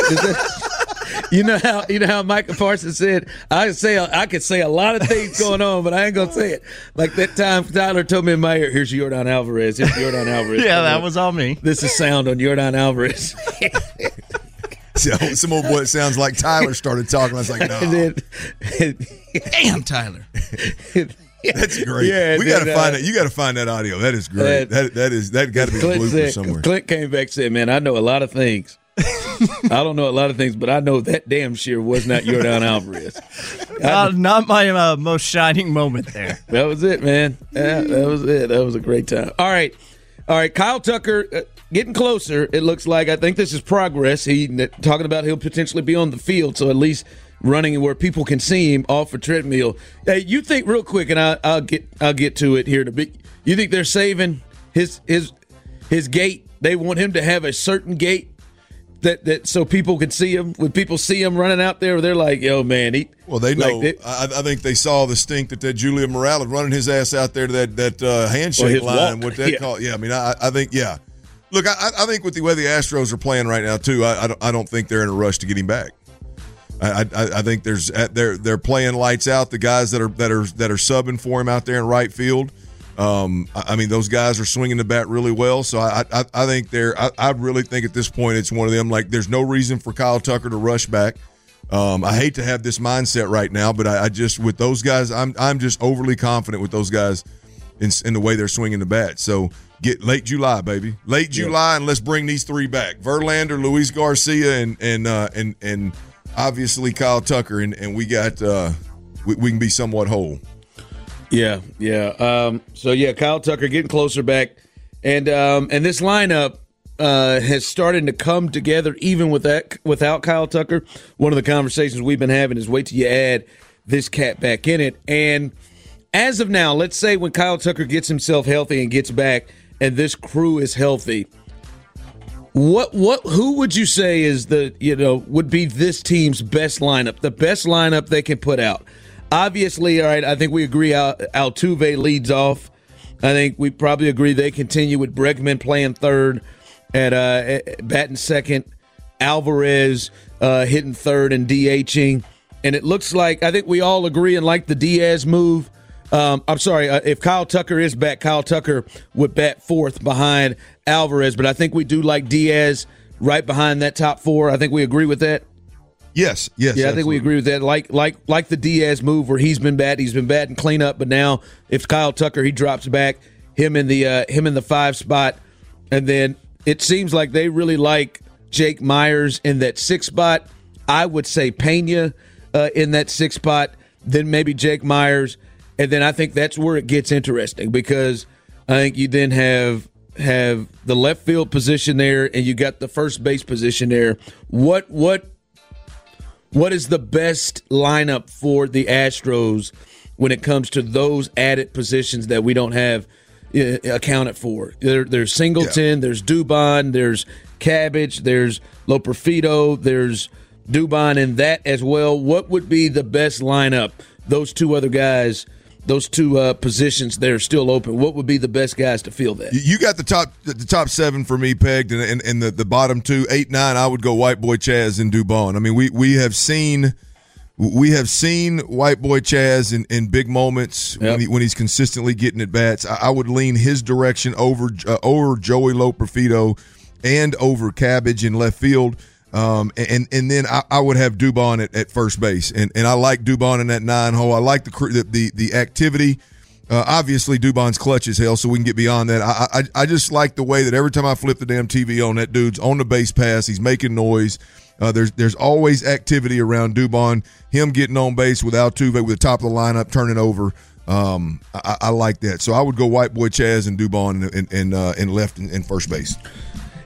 You know how you know how Micah Parsons said I could say I could say a lot of things going on, but I ain't gonna say it. Like that time Tyler told me in my ear, "Here's Yordan Alvarez. Here's Yordan Alvarez." Yeah, that was all me. This is sound on Yordan Alvarez. So, some old boy that sounds like Tyler started talking. I was like, no. And then, and, Damn, Tyler. That's great. Yeah, we got to then, find uh, it. You got to find that audio. That is great. That, that that is that got to be a Clint blooper said, somewhere. Clint came back and said, "Man, I know a lot of things. I don't know a lot of things, but I know that damn sure was not Yordan Alvarez." Uh, not my uh, most shining moment there. That was it, man. Yeah, that was it. That was a great time. All right. All right. Kyle Tucker uh, getting closer, it looks like. I think this is progress. He talking about he'll potentially be on the field, so at least running where people can see him off a treadmill. Hey, you think real quick, and I, I'll get I'll get to it here in a bit. You think they're saving his his his gait? They want him to have a certain gait that, that so people can see him. When people see him running out there, they're like, "Yo, man, he." Well, they know. Like they, I, I think they saw the stink that that Julio Morales running his ass out there to that that uh, handshake line. Walk. What that Yeah. call? Yeah, I mean, I, I think yeah. Look, I, I think with the way the Astros are playing right now too, I, I don't I don't think they're in a rush to get him back. I, I, I think there's they're they're playing lights out. The guys that are that are that are subbing for him out there in right field. Um, I, I mean, those guys are swinging the bat really well. So I I, I think they're I, I really think at this point it's one of them. Like, there's no reason for Kyle Tucker to rush back. Um, I hate to have this mindset right now, but I, I just with those guys, I'm I'm just overly confident with those guys in, in the way they're swinging the bat. So get late July, baby, late July, and let's bring these three back: Verlander, Luis Garcia, and and uh, and and. obviously Kyle Tucker, and, and we got uh, we, we can be somewhat whole. Yeah, yeah. Um, so yeah, Kyle Tucker getting closer back, and um, and this lineup uh, has started to come together even with that without Kyle Tucker. One of the conversations we've been having is wait till you add this cat back in it. And as of now, let's say when Kyle Tucker gets himself healthy and gets back, and this crew is healthy. What what who would you say is the you know would be this team's best lineup, the best lineup they can put out? Obviously, all right, I think we agree Al, Altuve leads off. I think we probably agree they continue with Bregman playing third, at uh, batting second, Alvarez uh, hitting third and DHing, and it looks like I think we all agree and like the Diaz move. Um, I'm sorry, uh, if Kyle Tucker is back, Kyle Tucker would bat fourth behind Alvarez, but I think we do like Diaz right behind that top four. I think we agree with that. Yes, yes. Yeah, I absolutely. think we agree with that. Like like like the Diaz move where he's been batting, he's been batting cleanup, but now if Kyle Tucker he drops back, him in the uh, him in the five spot, and then it seems like they really like Jake Myers in that six spot. I would say Pena uh, in that six spot, then maybe Jake Myers. And then I think that's where it gets interesting because I think you then have have the left field position there and you got the first base position there. What what what is the best lineup for the Astros when it comes to those added positions that we don't have uh, accounted for? There, there's Singleton, yeah. There's Dubon, there's Cabbage, there's Loperfido, there's Dubon in that as well. What would be the best lineup? Those two other guys. Those two uh, positions that are still open. What would be the best guys to fill that? You got the top the top seven for me pegged, and, and, and the, the bottom two, eight, nine. I would go White Boy Chaz and Dubon. I mean, we we have seen we have seen White Boy Chaz in, in big moments yep. when he, when he's consistently getting at bats. I, I would lean his direction over uh, over Joey Loperfido and over Cabbage in left field. Um, and and then I, I would have Dubon at, at first base, and and I like Dubon in that nine hole. I like the the the, the activity. Uh, obviously, Dubon's clutch as hell, so we can get beyond that. I, I I just like the way that every time I flip the damn T V on, that dude's on the base pass. He's making noise. Uh, there's there's always activity around Dubon. Him getting on base with Altuve with the top of the lineup, turning over. Um, I, I like that. So I would go White Boy Chaz and Dubon in in, in, uh, in left and, and first base.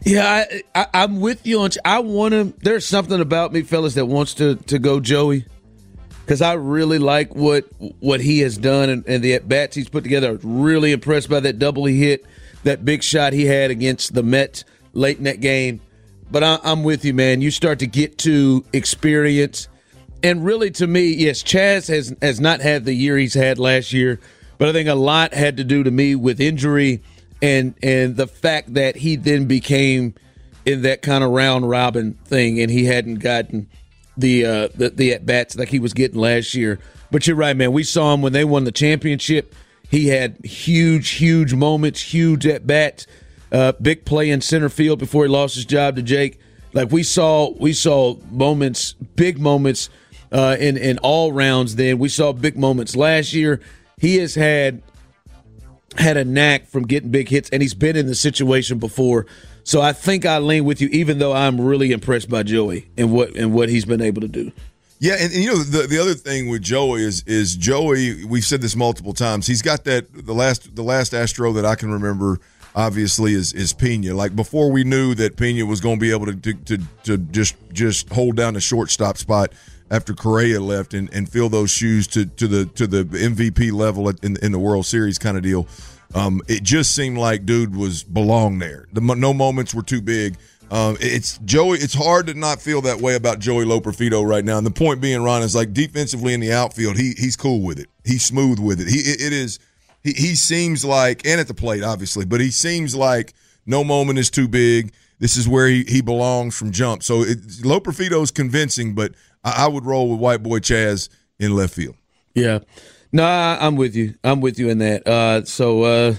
Yeah, I, I, I'm with you on. I want to. There's something about me, fellas, that wants to to go Joey, because I really like what what he has done and, and the at bats he's put together. I was really impressed by that double he hit, that big shot he had against the Mets late in that game. But I, I'm with you, man. You start to get to experience, and really, to me, yes, Chas has has not had the year he's had last year, but I think a lot had to do to me with injury. And and the fact that he then became in that kind of round robin thing, and he hadn't gotten the uh, the, the at bats like he was getting last year. But you're right, man. We saw him when they won the championship. He had huge, huge moments, huge at bats, uh, big play in center field before he lost his job to Jake. Like we saw, we saw moments, big moments uh, in in all rounds. Then we saw big moments last year. He has had. had a knack from getting big hits, and he's been in the situation before. So I think I lean with you, even though I'm really impressed by Joey and what and what he's been able to do. Yeah, and, and you know the the other thing with Joey is is Joey. We've said this multiple times. He's got that the last the last Astro that I can remember. Obviously, is is Pena. Like before we knew that Pena was going to be able to, to to to just just hold down the shortstop spot after Correa left and, and fill those shoes to to the to the M V P level in in the World Series kind of deal. Um, it just seemed like dude was belonged there. The no moments were too big. Um, it's Joey. It's hard to not feel that way about Joey Loperfido right now. And the point being, Ron, is like defensively in the outfield, he he's cool with it. He's smooth with it. He it, it is. He he seems like, and at the plate obviously, but he seems like no moment is too big. This is where he, he belongs from jump. So it, Loperfido's convincing, but I, I would roll with White Boy Chas in left field. Yeah. No, I, I'm with you. I'm with you in that. Uh, so, uh,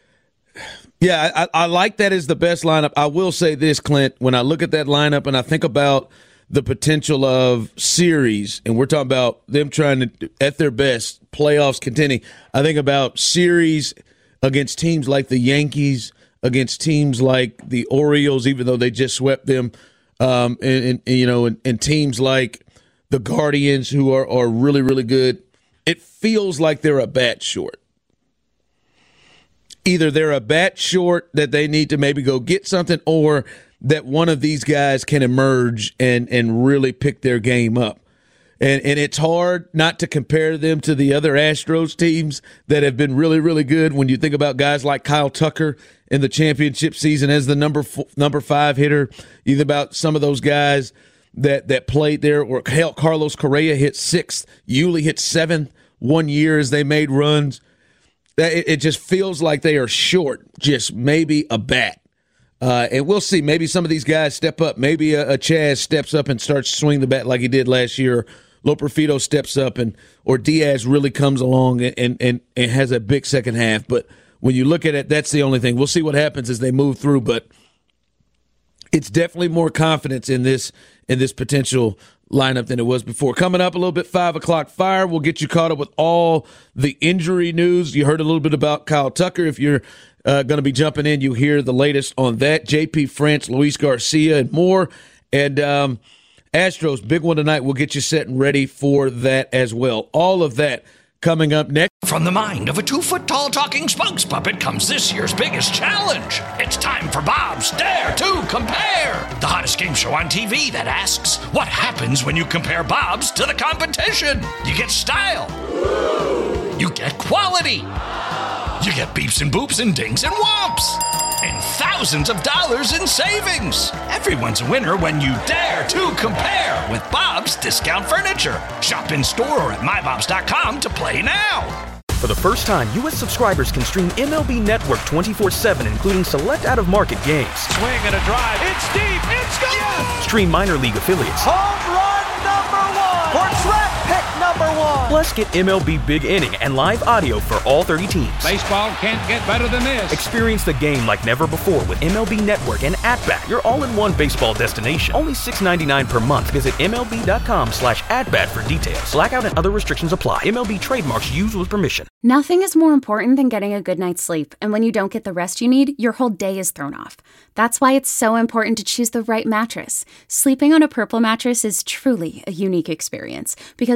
yeah, I, I like that as the best lineup. I will say this, Clint, when I look at that lineup and I think about the potential of series, and we're talking about them trying to, at their best, playoffs contending, I think about series against teams like the Yankees, against teams like the Orioles, even though they just swept them, um, and, and, and you know, and, and teams like the Guardians, who are, are really, really good. It feels like they're a bat short. Either they're a bat short that they need to maybe go get something, or that one of these guys can emerge and, and really pick their game up. And and it's hard not to compare them to the other Astros teams that have been really, really good when you think about guys like Kyle Tucker in the championship season as the number four, number five hitter. You think about some of those guys that, that played there, or Carlos Correa hit sixth, Yuli hit seventh one year as they made runs. It, it just feels like they are short, just maybe a bat. Uh, and we'll see. Maybe some of these guys step up. Maybe a, a Chas steps up and starts to swing the bat like he did last year. Loperfido steps up, and or Diaz really comes along and, and, and, and has a big second half. But when you look at it, that's the only thing. We'll see what happens as they move through. But it's definitely more confidence in this in this potential lineup than it was before. Coming up a little bit, five o'clock Fire. We'll get you caught up with all the injury news. You heard a little bit about Kyle Tucker. If you're uh, going to be jumping in, you hear the latest on that. J P France, Luis Garcia, and more. And um, Astros, big one tonight. We'll get you set and ready for that as well. All of that coming up next. From the mind of a two-foot-tall talking spokes puppet comes this year's biggest challenge. It's time for Bob's Dare to Compare, the hottest game show on T V that asks, what happens when you compare Bob's to the competition? You get style. You get quality. You get beeps and boops and dings and whomps. And thousands of dollars in savings. Everyone's a winner when you dare to compare with Bob's Discount Furniture. Shop in store or at my bobs dot com to play now. For the first time, U S subscribers can stream M L B Network twenty-four seven, including select out-of-market games. Swing and a drive. It's deep. It's gone. Yes! Stream minor league affiliates. Home run number one. Or draft pick number one. Plus, get M L B Big Inning and live audio for all thirty teams. Baseball can't get better than this. Experience the game like never before with M L B Network and At-Bat, your all-in-one baseball destination. Only six dollars and ninety-nine cents per month. Visit M L B dot com slash at-bat for details. Blackout and other restrictions apply. M L B trademarks used with permission. Nothing is more important than getting a good night's sleep, and when you don't get the rest you need, your whole day is thrown off. That's why it's so important to choose the right mattress. Sleeping on a Purple mattress is truly a unique experience, because Purple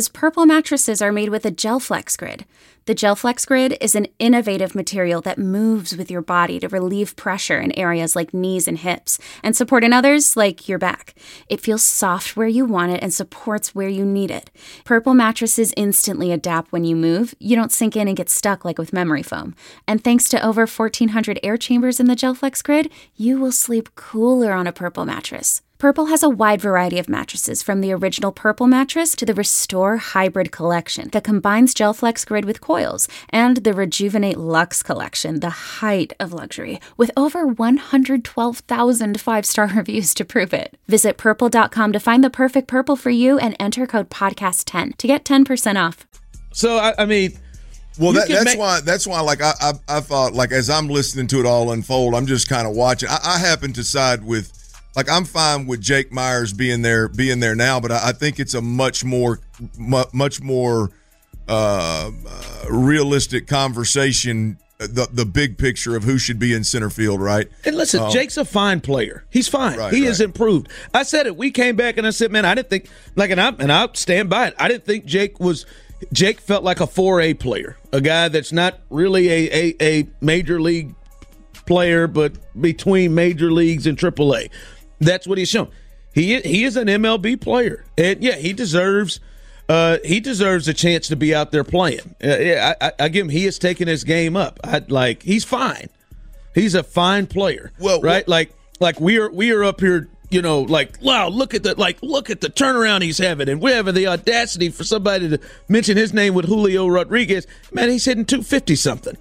Purple mattresses are made with a GelFlex Grid. The GelFlex Grid is an innovative material that moves with your body to relieve pressure in areas like knees and hips and support in others like your back. It feels soft where you want it and supports where you need it. Purple mattresses instantly adapt when you move. You don't sink in and get stuck like with memory foam. And thanks to over fourteen hundred air chambers in the GelFlex Grid, you will sleep cooler on a Purple mattress. Purple has a wide variety of mattresses, from the original Purple mattress to the Restore Hybrid collection that combines GelFlex Grid with coils, and the Rejuvenate Luxe collection, the height of luxury, with over one hundred twelve thousand five-star reviews to prove it. Visit purple dot com to find the perfect Purple for you and enter code podcast ten to get ten percent off. So, I, I mean... Well, that, that's make- why. That's why. Like I, I, I thought. Like as I'm listening to it all unfold, I'm just kind of watching. I, I happen to side with. Like I'm fine with Jake Myers being there, being there now, but I, I think it's a much more, mu- much more uh, uh, realistic conversation. The the big picture of who should be in center field, right? And listen, um, Jake's a fine player. He's fine. Right, he right. has improved. I said it. We came back and I said, man, I didn't think like, and I and I stand by it. I didn't think Jake was. Jake felt like a four A player, a guy that's not really a a, a major league player, but between major leagues and triple A. That's what he's shown. He he is an M L B player, and yeah, he deserves uh, he deserves a chance to be out there playing. Uh, yeah, I, I give him. He has taken his game up. I, like he's fine. He's a fine player. Well, right? well, like like we are we are up here. You know, like wow, look at the like look at the turnaround he's having, and we're having the audacity for somebody to mention his name with Julio Rodriguez. Man, he's hitting two fifty something.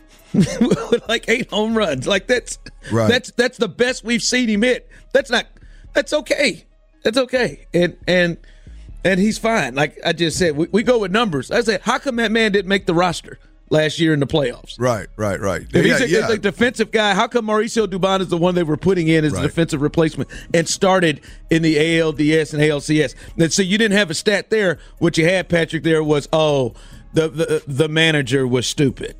With like eight home runs. Like that's right. that's that's the best we've seen him hit. That's not that's okay. That's okay. And and and he's fine. Like I just said, we, we go with numbers. I said, how come that man didn't make the roster last year in the playoffs? Right, right, right. If he's, yeah, a, yeah. he's a defensive guy, how come Mauricio Dubon is the one they were putting in as right. a defensive replacement and started in the A L D S and A L C S? And so you didn't have a stat there. What you had, Patrick, there was, oh, the the, the manager was stupid.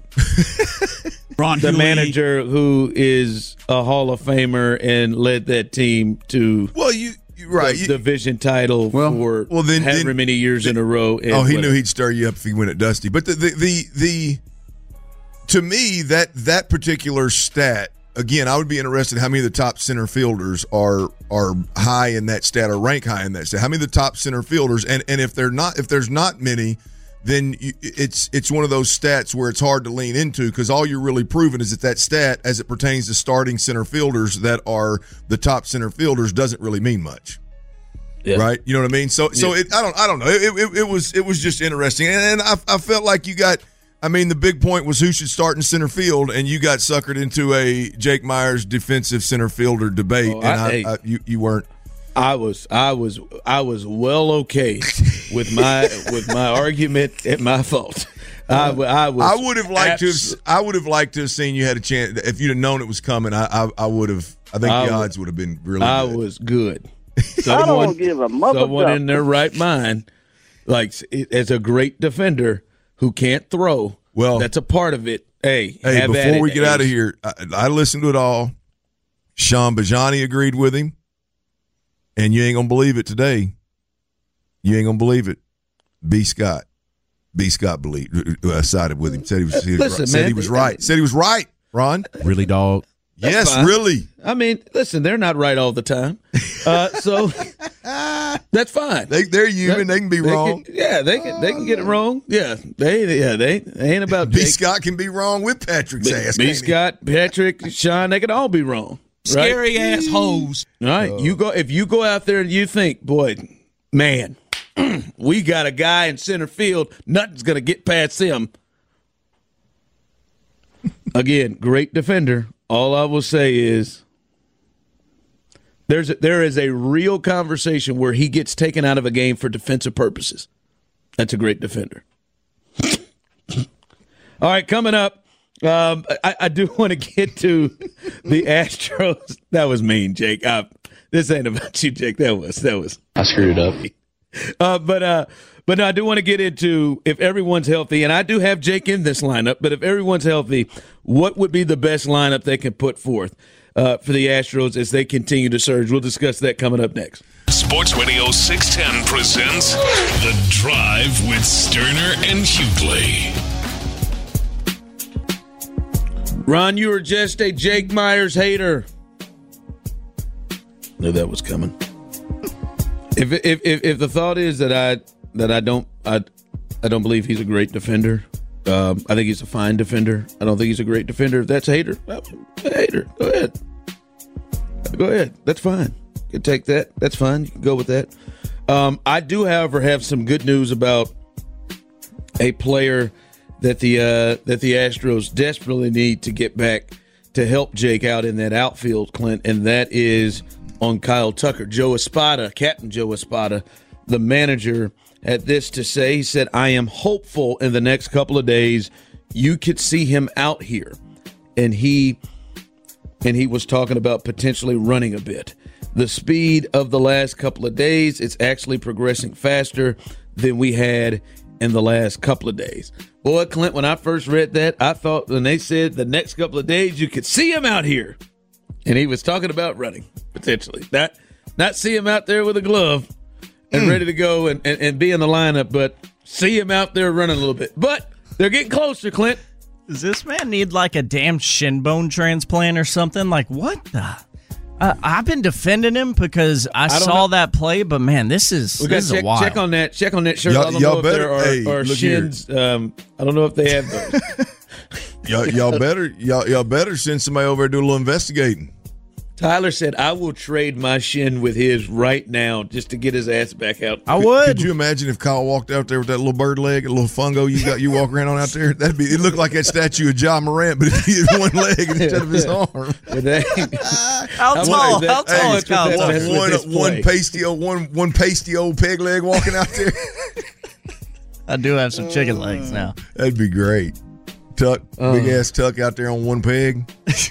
Ron the Huey. manager who is a Hall of Famer and led that team to well, you right the you, division title well, for well, then, however then, many years then, in a row. And oh, he whatever. knew he'd stir you up if he went at Dusty. But the the the, the to me that that particular stat. Again, I would be interested in how many of the top center fielders are are high in that stat or rank high in that stat. How many of the top center fielders, and, and if they're not, if there's not many, then you, it's it's one of those stats where it's hard to lean into because all you're really proving is that that stat, as it pertains to starting center fielders that are the top center fielders, doesn't really mean much. Yeah. Right, you know what I mean. So, so yeah. it, I don't, I don't know. It, it, it was, it was just interesting, and, and I, I felt like you got. I mean, the big point was who should start in center field, and you got suckered into a Jake Myers defensive center fielder debate, oh, and I, I, hey, I, you, you weren't. I was, I was, I was well okay with my with my argument at my fault. I, I was. I would have liked abs- to. Have, I would have liked to have seen you had a chance if you'd have known it was coming. I, I, I would have. I think I the would, odds would have been really. I good. was good. Someone, I don't give a mother someone in their right mind, like as a great defender who can't throw. Well, that's a part of it. Hey, hey, have before at we it, get Ace. out of here, I, I listened to it all. Sean Bajani agreed with him, and you ain't gonna believe it today. You ain't gonna believe it. B. Scott, B. Scott believed, uh, sided with him. Said he was. He was Listen, right. Said man, he was right. Said he was right. Ron, really, dog? That's yes, fine. really. I mean, listen, they're not right all the time, uh, so that's fine. They, they're human. They, they can be they wrong. Can, yeah, they can. They can get it wrong. Yeah, they. Yeah, they, they ain't about B. Jake. Scott can be wrong with Patrick's B. ass. B. can't he? Scott, Patrick, Sean, they can all be wrong. Right? Scary ass hoes. All right, you go if you go out there and you think, boy, man, we got a guy in center field, nothing's gonna get past him. Again, great defender. All I will say is there's a, there is a real conversation where he gets taken out of a game for defensive purposes. That's a great defender. All right, coming up, um, I, I do want to get to the Astros. That was mean, Jake. I, this ain't about you, Jake. That was that was. I screwed it up. Uh, but uh, but no, I do want to get into if everyone's healthy, and I do have Jake in this lineup. But if everyone's healthy, what would be the best lineup they can put forth uh, for the Astros as they continue to surge? We'll discuss that coming up next. Sports Radio six ten presents The Drive with Sterner and Hughley. Ron, you were just a Jake Myers hater. Knew that was coming. If if if, if the thought is that I that I don't I I don't believe he's a great defender. Um, I think he's a fine defender. I don't think he's a great defender. If that's a hater, well, a hater. Go ahead. Go ahead. That's fine. You can take that. That's fine. You can go with that. Um, I do, however, have some good news about a player that the uh, that the Astros desperately need to get back to help Jake out in that outfield, Clint, and that is on Kyle Tucker. Joe Espada, Captain Joe Espada, the manager, had this to say. He said, I am hopeful in the next couple of days you could see him out here. And he and he was talking about potentially running a bit. The speed of the last couple of days, it's actually progressing faster than we had in the last couple of days. Boy, Clint, when I first read that, I thought when they said the next couple of days you could see him out here. And he was talking about running, potentially. Not, not see him out there with a glove and mm. ready to go and, and, and be in the lineup, but see him out there running a little bit. But they're getting closer, Clint. Does this man need like a damn shin bone transplant or something? Like, what the? Uh, I've been defending him because I, I saw know. that play, but man, this is we this is check, a wild. Check on that. Check on that shirt. Y'all, I don't y'all know if better, there are, hey, are shins. Um, I don't know if they have those. y'all, y'all better, y'all, y'all better send somebody over there to do a little investigating. Tyler said, I will trade my shin with his right now just to get his ass back out. I would. Could you imagine if Kyle walked out there with that little bird leg, a little fungo you got you walk around on out there? That'd be. It looked like that statue of Ja Morant, but if he had one leg instead of his arm. How tall? How tall is Kyle? One, one, one pasty old one one pasty old peg leg walking out there. I do have some chicken legs now. That'd be great. Tuck, uh, big ass Tuck out there on one peg.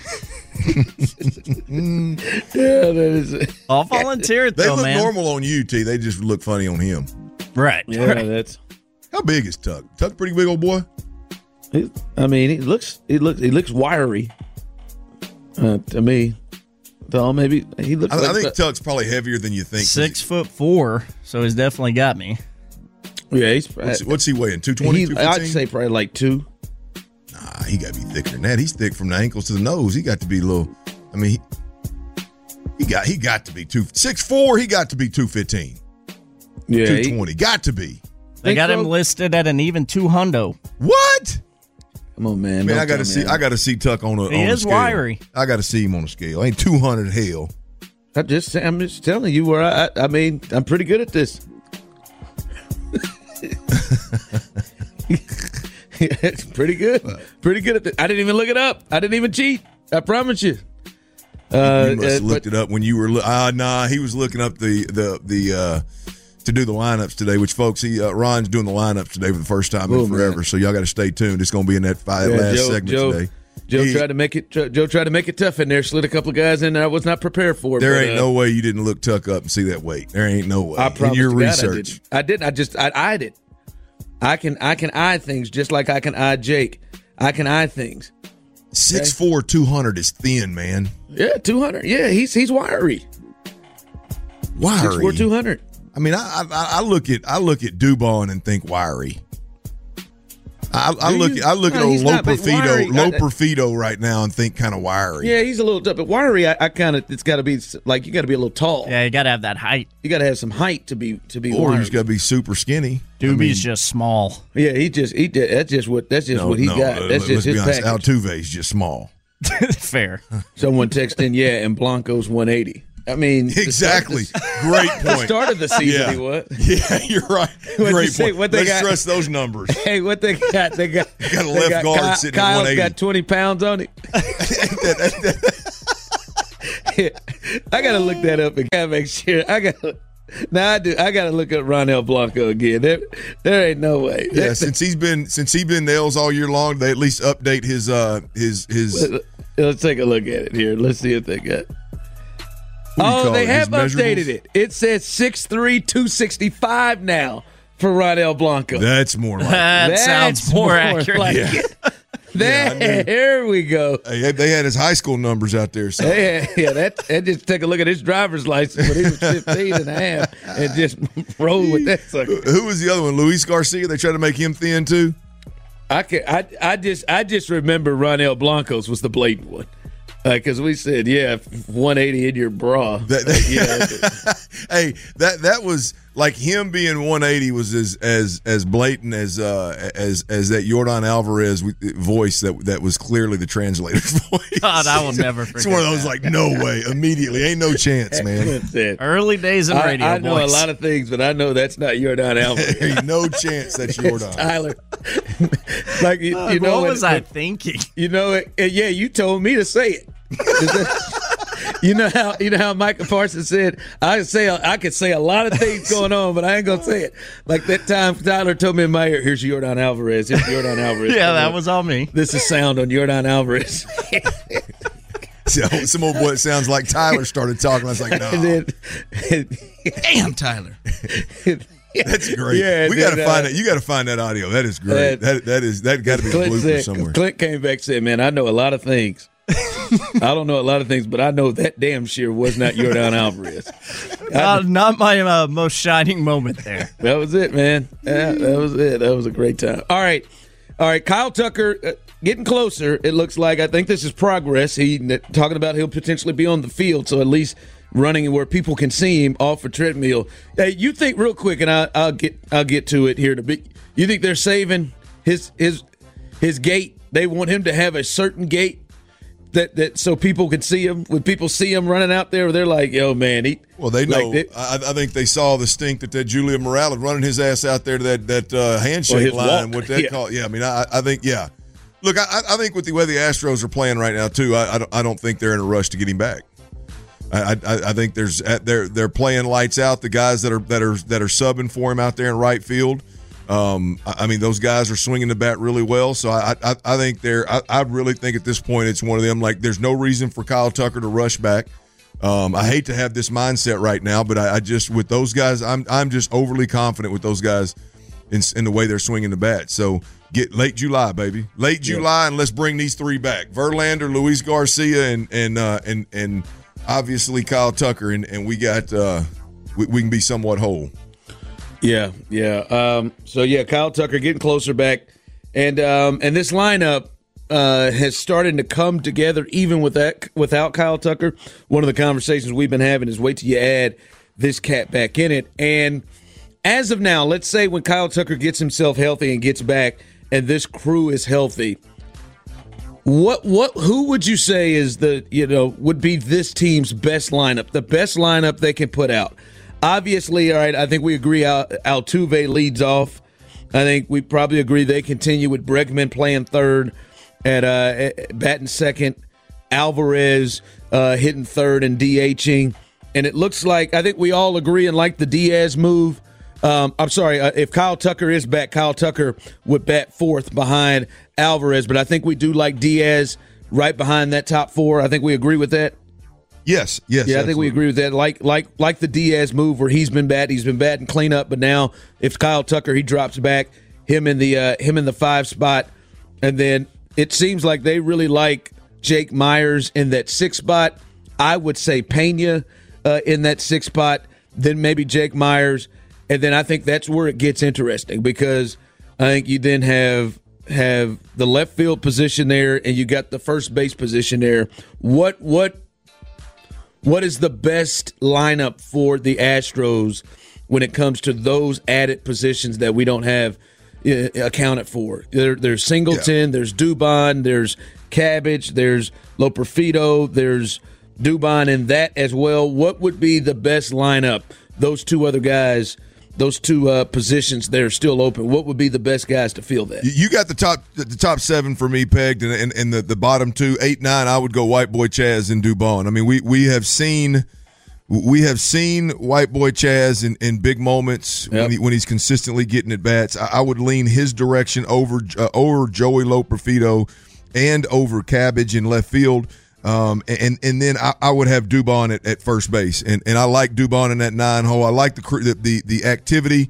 Yeah, that is. I'll volunteer it though, They look man. normal on you, T. They just look funny on him. Right. Yeah, right. that's. How big is Tuck? Tuck, pretty big old boy. He, I mean, he looks. He looks. He looks wiry. Uh, to me, though, maybe he looks. I, like I think that. Tuck's probably heavier than you think. Six foot four, so he's definitely got me. Yeah, he's. What's, what's he weighing? two twenty, two fifteen? I'd say probably like two. Nah, he got to be thicker than that. He's thick from the ankles to the nose. He got to be a little. I mean, he, he got he got to be two six four. He got to be two fifteen. Yeah, two twenty. He, got to be. They got so? him listed at an even two hundo. What? Come on, man. Man, Don't I got to tell see. me I got to see Tuck on a. He on is a scale. wiry. I got to see him on a scale. Ain't two hundred hell. I just. I'm just telling you where I. I mean, I'm pretty good at this. It's pretty good. Pretty good at this. I didn't even look it up. I didn't even cheat. I promise you. Uh, you must have uh, looked but, it up when you were. Ah, uh, nah. He was looking up the the the uh, to do the lineups today. Which folks, he uh, Ron's doing the lineups today for the first time oh, in forever. Man. So y'all got to stay tuned. It's going to be in that five, yeah, last Joe, segment Joe, today. Joe he, tried to make it. Joe tried to make it tough in there. Slid a couple of guys in there I was not prepared for. There but, ain't uh, no way you didn't look Tuck up and see that weight. There ain't no way. I promise in your to God research. I didn't. I didn't. I just I eyed it. I can I can eye things just like I can eye Jake. I can eye things. Six okay. four, two hundred is thin, man. Yeah, two hundred. Yeah, he's he's wiry. Wiry. Six four, two hundred. I mean, I, I I look at I look at Dubon and think wiry. I, I look at I look no, at old not, Loperfido Loperfido right now and think kind of wiry. Yeah, he's a little tough, but wiry. I, I kind of it's got to be like you got to be a little tall. Yeah, you got to have that height. You got to have some height to be to be. Or wiry. he's got to be super skinny. Doobie's I mean, just small. Yeah, he just he that's just what that's just no, what he no, got. That's uh, just his honest, package. Altuve's just small. Fair. Someone texted in, yeah, and Blanco's one eighty. I mean, exactly. The, Great point. The start of the season, yeah. he was. Yeah, you're right. Great point. What they Let's got, stress those numbers. Hey, what they got? They got, got a left got guard Kyle, sitting Kyle's at one eighty. Got twenty pounds on it. I got to look that up and gotta make sure. I got now I do. I got to look up Ronel Blanco again. There, there ain't no way. Yeah, since he's been since he's been nails all year long, they at least update his uh his his. Let's take a look at it here. Let's see if they got. Oh, they have updated it. It says six three, two sixty-five now for Ronel Blanco. That's more like that That's sounds more, more accurate. like yeah. it. There, yeah, there we go. Hey, they had his high school numbers out there. So. Yeah, yeah, that, that just take a look at his driver's license when he was fifteen and a half and just roll with that sucker. Who was the other one? Luis Garcia? They tried to make him thin too? I can, I, I just I just remember Ronel Blancos was the blatant one. Because uh, we said, yeah, one eighty in your bra. That, that, yeah. Hey, that that was like him being one eighty was as as as blatant as uh, as as that Yordan Alvarez voice that that was clearly the translator's voice. God, I will never forget. It's one of those that. like, no way, immediately, ain't no chance, man. Early days in radio. I, I know boys. a lot of things, but I know that's not Yordan Alvarez. Ain't no chance that's Yordan. Tyler. Like you, uh, you know, what was it, I thinking? You know, it, yeah, you told me to say it. You know how you know how Michael Parsons said I could say I could say a lot of things going on, but I ain't gonna say it. Like that time Tyler told me in my ear, "Here's Yordan Alvarez. Here's Yordan Alvarez." Yeah, that was all me. This is sound on Yordan Alvarez. So, some old boy that sounds like Tyler started talking. I was like, no. Then, Damn, Tyler. That's great. Yeah, we got to then, find uh, it. You got to find that audio. That is great. That, that that is that got to be a blooper said, somewhere. Clint came back and said, "Man, I know a lot of things. I don't know a lot of things, but I know that damn sure was not Yordan Alvarez." Uh, not my uh, most shining moment there. That was it, man. Yeah, that was it. That was a great time. All right, all right. Kyle Tucker uh, getting closer. It looks like. I think this is progress. He talking about he'll potentially be on the field, so at least running where people can see him off a treadmill. Hey, you think real quick, and I, I'll get I'll get to it here in a bit. You think they're saving his his his gait? They want him to have a certain gait that, that so people can see him. When people see him running out there, they're like, "Yo, man!" He, well, they know. Like they, I, I think they saw the stink that that Julian Morales running his ass out there to that that uh, handshake line. Walk. What that yeah. call? Yeah, I mean, I, I think yeah. Look, I, I think with the way the Astros are playing right now too, I, I don't I don't think they're in a rush to get him back. I, I, I think there's they're they're playing lights out. The guys that are that are that are subbing for him out there in right field. Um, I, I mean, those guys are swinging the bat really well. So I I, I think they're I, I really think at this point it's one of them. Like, there's no reason for Kyle Tucker to rush back. Um, I hate to have this mindset right now, but I, I just with those guys, I'm I'm just overly confident with those guys in, in the way they're swinging the bat. So get late July, baby, late July, yeah. And let's bring these three back: Verlander, Luis Garcia, and and uh, and and. Obviously, Kyle Tucker, and, and we got uh, we, we can be somewhat whole. Yeah, yeah. Um, so yeah, Kyle Tucker getting closer back, and um, and this lineup uh, has started to come together even with that without Kyle Tucker. One of the conversations we've been having is wait till you add this cat back in it. And as of now, let's say when Kyle Tucker gets himself healthy and gets back, and this crew is healthy. What what who would you say is the you know would be this team's best lineup, the best lineup they can put out? Obviously, all right, I think we agree Al, Altuve leads off. I think we probably agree they continue with Bregman playing third, at, uh, at batting second, Alvarez uh, hitting third and DHing, and it looks like I think we all agree and like the Diaz move. Um, I'm sorry, uh, if Kyle Tucker is back, Kyle Tucker would bat fourth behind Alvarez, but I think we do like Diaz right behind that top four. I think we agree with that. Yes, yes. Yeah, I think we agree with that. Like like like the Diaz move where he's been batting, he's been batting clean up, but now if Kyle Tucker, he drops back, him in the uh, him in the five spot, and then it seems like they really like Jake Myers in that six spot. I would say Pena uh, in that six spot, then maybe Jake Myers. And then I think that's where it gets interesting because I think you then have have the left field position there and you got the first base position there. What what what is the best lineup for the Astros when it comes to those added positions that we don't have uh, accounted for? There, there's Singleton, yeah. There's Dubon, there's Cabbage, there's Loperfido, there's Dubon in that as well. What would be the best lineup? Those two other guys. Those two uh, positions that are still open. What would be the best guys to fill that? You got the top the top seven for me pegged, and, and, and the, the bottom two, eight, nine. I would go White Boy Chaz and Dubon. I mean, we we have seen we have seen White Boy Chaz in, in big moments yep. when he, when he's consistently getting at bats. I, I would lean his direction over uh, over Joey Loperfido and over Cabbage in left field. Um, and and then I, I would have Dubon at, at first base, and and I like Dubon in that nine hole. I like the the the, the activity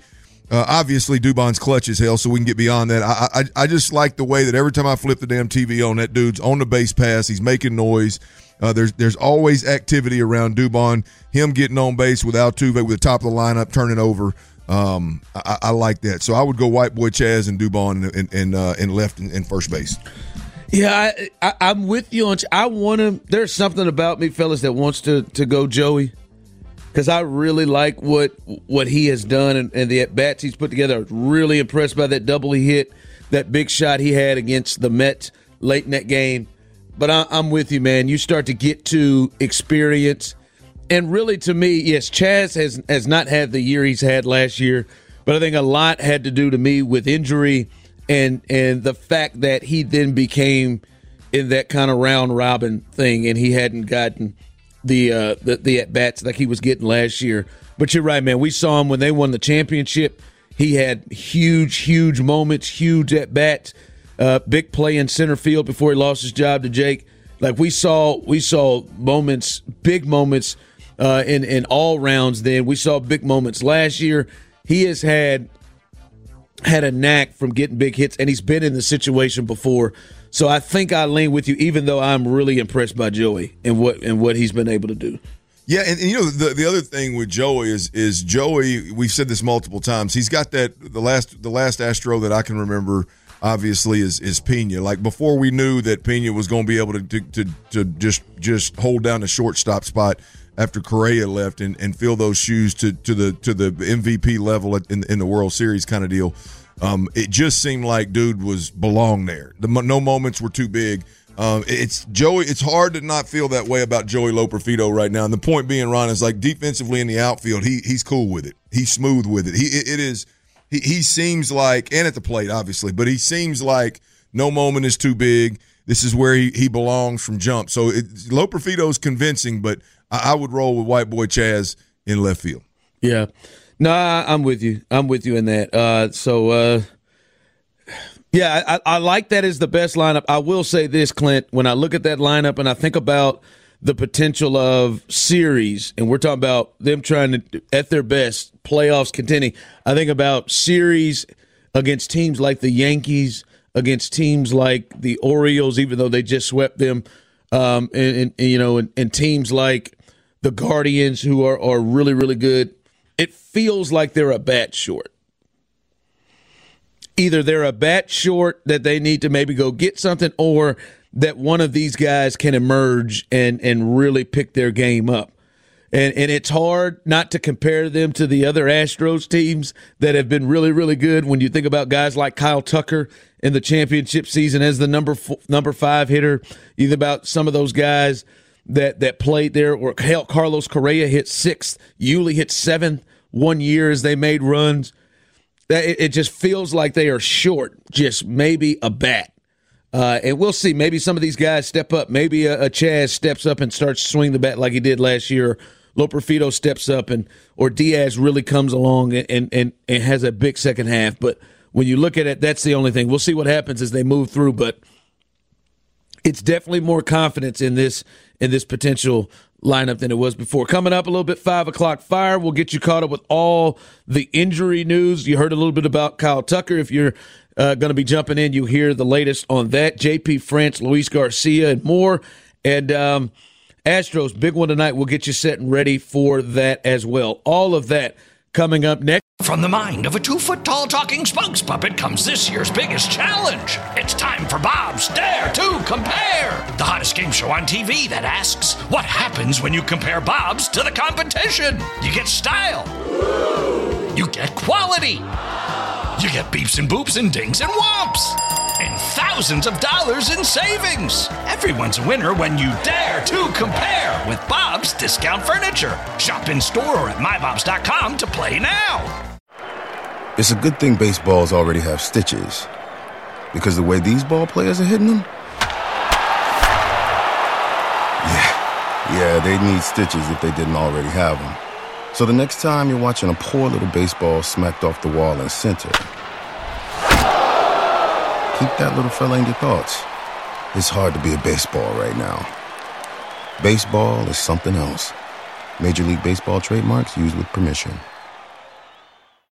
Uh, obviously, Dubon's clutch as hell, so we can get beyond that. I, I I just like the way that every time I flip the damn T V on, that dude's on the base pass. He's making noise. Uh, there's there's always activity around Dubon. Him getting on base with Altuve with the top of the lineup, turning over. Um, I, I like that. So I would go White Boy Chaz and Dubon in, in, uh, in left and, and first base. Yeah, I, I, I'm with you on. I want to. There's something about me, fellas, that wants to to go Joey. Because I really like what what he has done and, and the at-bats he's put together. I was really impressed by that double he hit, that big shot he had against the Mets late in that game. But I, I'm with you, man. You start to get to experience. And really, to me, yes, Chaz has, has not had the year he's had last year. But I think a lot had to do to me with injury and and the fact that he then became in that kind of round-robin thing and he hadn't gotten – the uh, the, the at-bats like he was getting last year. But you're right, man. We saw him when they won the championship. He had huge, huge moments, huge at-bats, uh, big play in center field before he lost his job to Jake. Like we saw we saw moments, big moments uh, in, in all rounds then. We saw big moments last year. He has had had a knack from getting big hits, and he's been in the situation before. So I think I lean with you, even though I'm really impressed by Joey and what and what he's been able to do. Yeah, and, and you know the the other thing with Joey is is Joey. We've said this multiple times. He's got that the last the last Astro that I can remember. Obviously, is is Pena. Like before we knew that Pena was going to be able to, to to to just just hold down the shortstop spot after Correa left and, and fill those shoes to to the to the M V P level in in the World Series kind of deal. Um, it just seemed like dude was belonged there. The no moments were too big. Um, it's Joey. It's hard to not feel that way about Joey Loperfido right now. And the point being, Ron, is like defensively in the outfield, he he's cool with it. He's smooth with it. He it, it is. He he seems like, and at the plate obviously, but he seems like no moment is too big. This is where he, he belongs from jump. So it, Loperfido's convincing, but I, I would roll with White Boy Chaz in left field. Yeah. No, I, I'm with you. I'm with you in that. Uh, so, uh, yeah, I, I like that as the best lineup. I will say this, Clint, when I look at that lineup and I think about the potential of series, and we're talking about them trying to, at their best, playoffs contending, I think about series against teams like the Yankees, against teams like the Orioles, even though they just swept them, um, and, and, and you know, and, and teams like the Guardians, who are, are really, really good. It feels like they're a bat short. Either they're a bat short that they need to maybe go get something, or that one of these guys can emerge and, and really pick their game up. And and it's hard not to compare them to the other Astros teams that have been really, really good when you think about guys like Kyle Tucker in the championship season as the number four, number five hitter. You think about some of those guys that, that played there, or Carlos Correa hit sixth, Yuli hit seventh one year as they made runs. It, it just feels like they are short, just maybe a bat. Uh, and we'll see. Maybe some of these guys step up. Maybe a, a Chaz steps up and starts to swing the bat like he did last year. Loperfido steps up, and or Diaz really comes along and, and, and, and has a big second half. But when you look at it, that's the only thing. We'll see what happens as they move through. But it's definitely more confidence in this in this potential lineup than it was before. Coming up a little bit, five o'clock fire. We'll get you caught up with all the injury news. You heard a little bit about Kyle Tucker. If you're uh, going to be jumping in, you hear the latest on that. J P France, Luis Garcia, and more. And um, Astros, big one tonight. We'll get you set and ready for that as well. All of that coming up next. From the mind of a two-foot-tall talking spokes puppet comes this year's biggest challenge. It's time for Bob's Dare to Compare, the hottest game show on T V that asks, what happens when you compare Bob's to the competition? You get style. You get quality. You get beeps and boops and dings and whomps. And thousands of dollars in savings. Everyone's a winner when you dare to compare with Bob's Discount Furniture. Shop in store or at my bobs dot com to play now. It's a good thing baseballs already have stitches, because the way these ball players are hitting them, yeah, yeah, they need stitches if they didn't already have them. So the next time you're watching a poor little baseball smacked off the wall in center, keep that little fella in your thoughts. It's hard to be a baseball right now. Baseball is something else. Major League Baseball trademarks used with permission.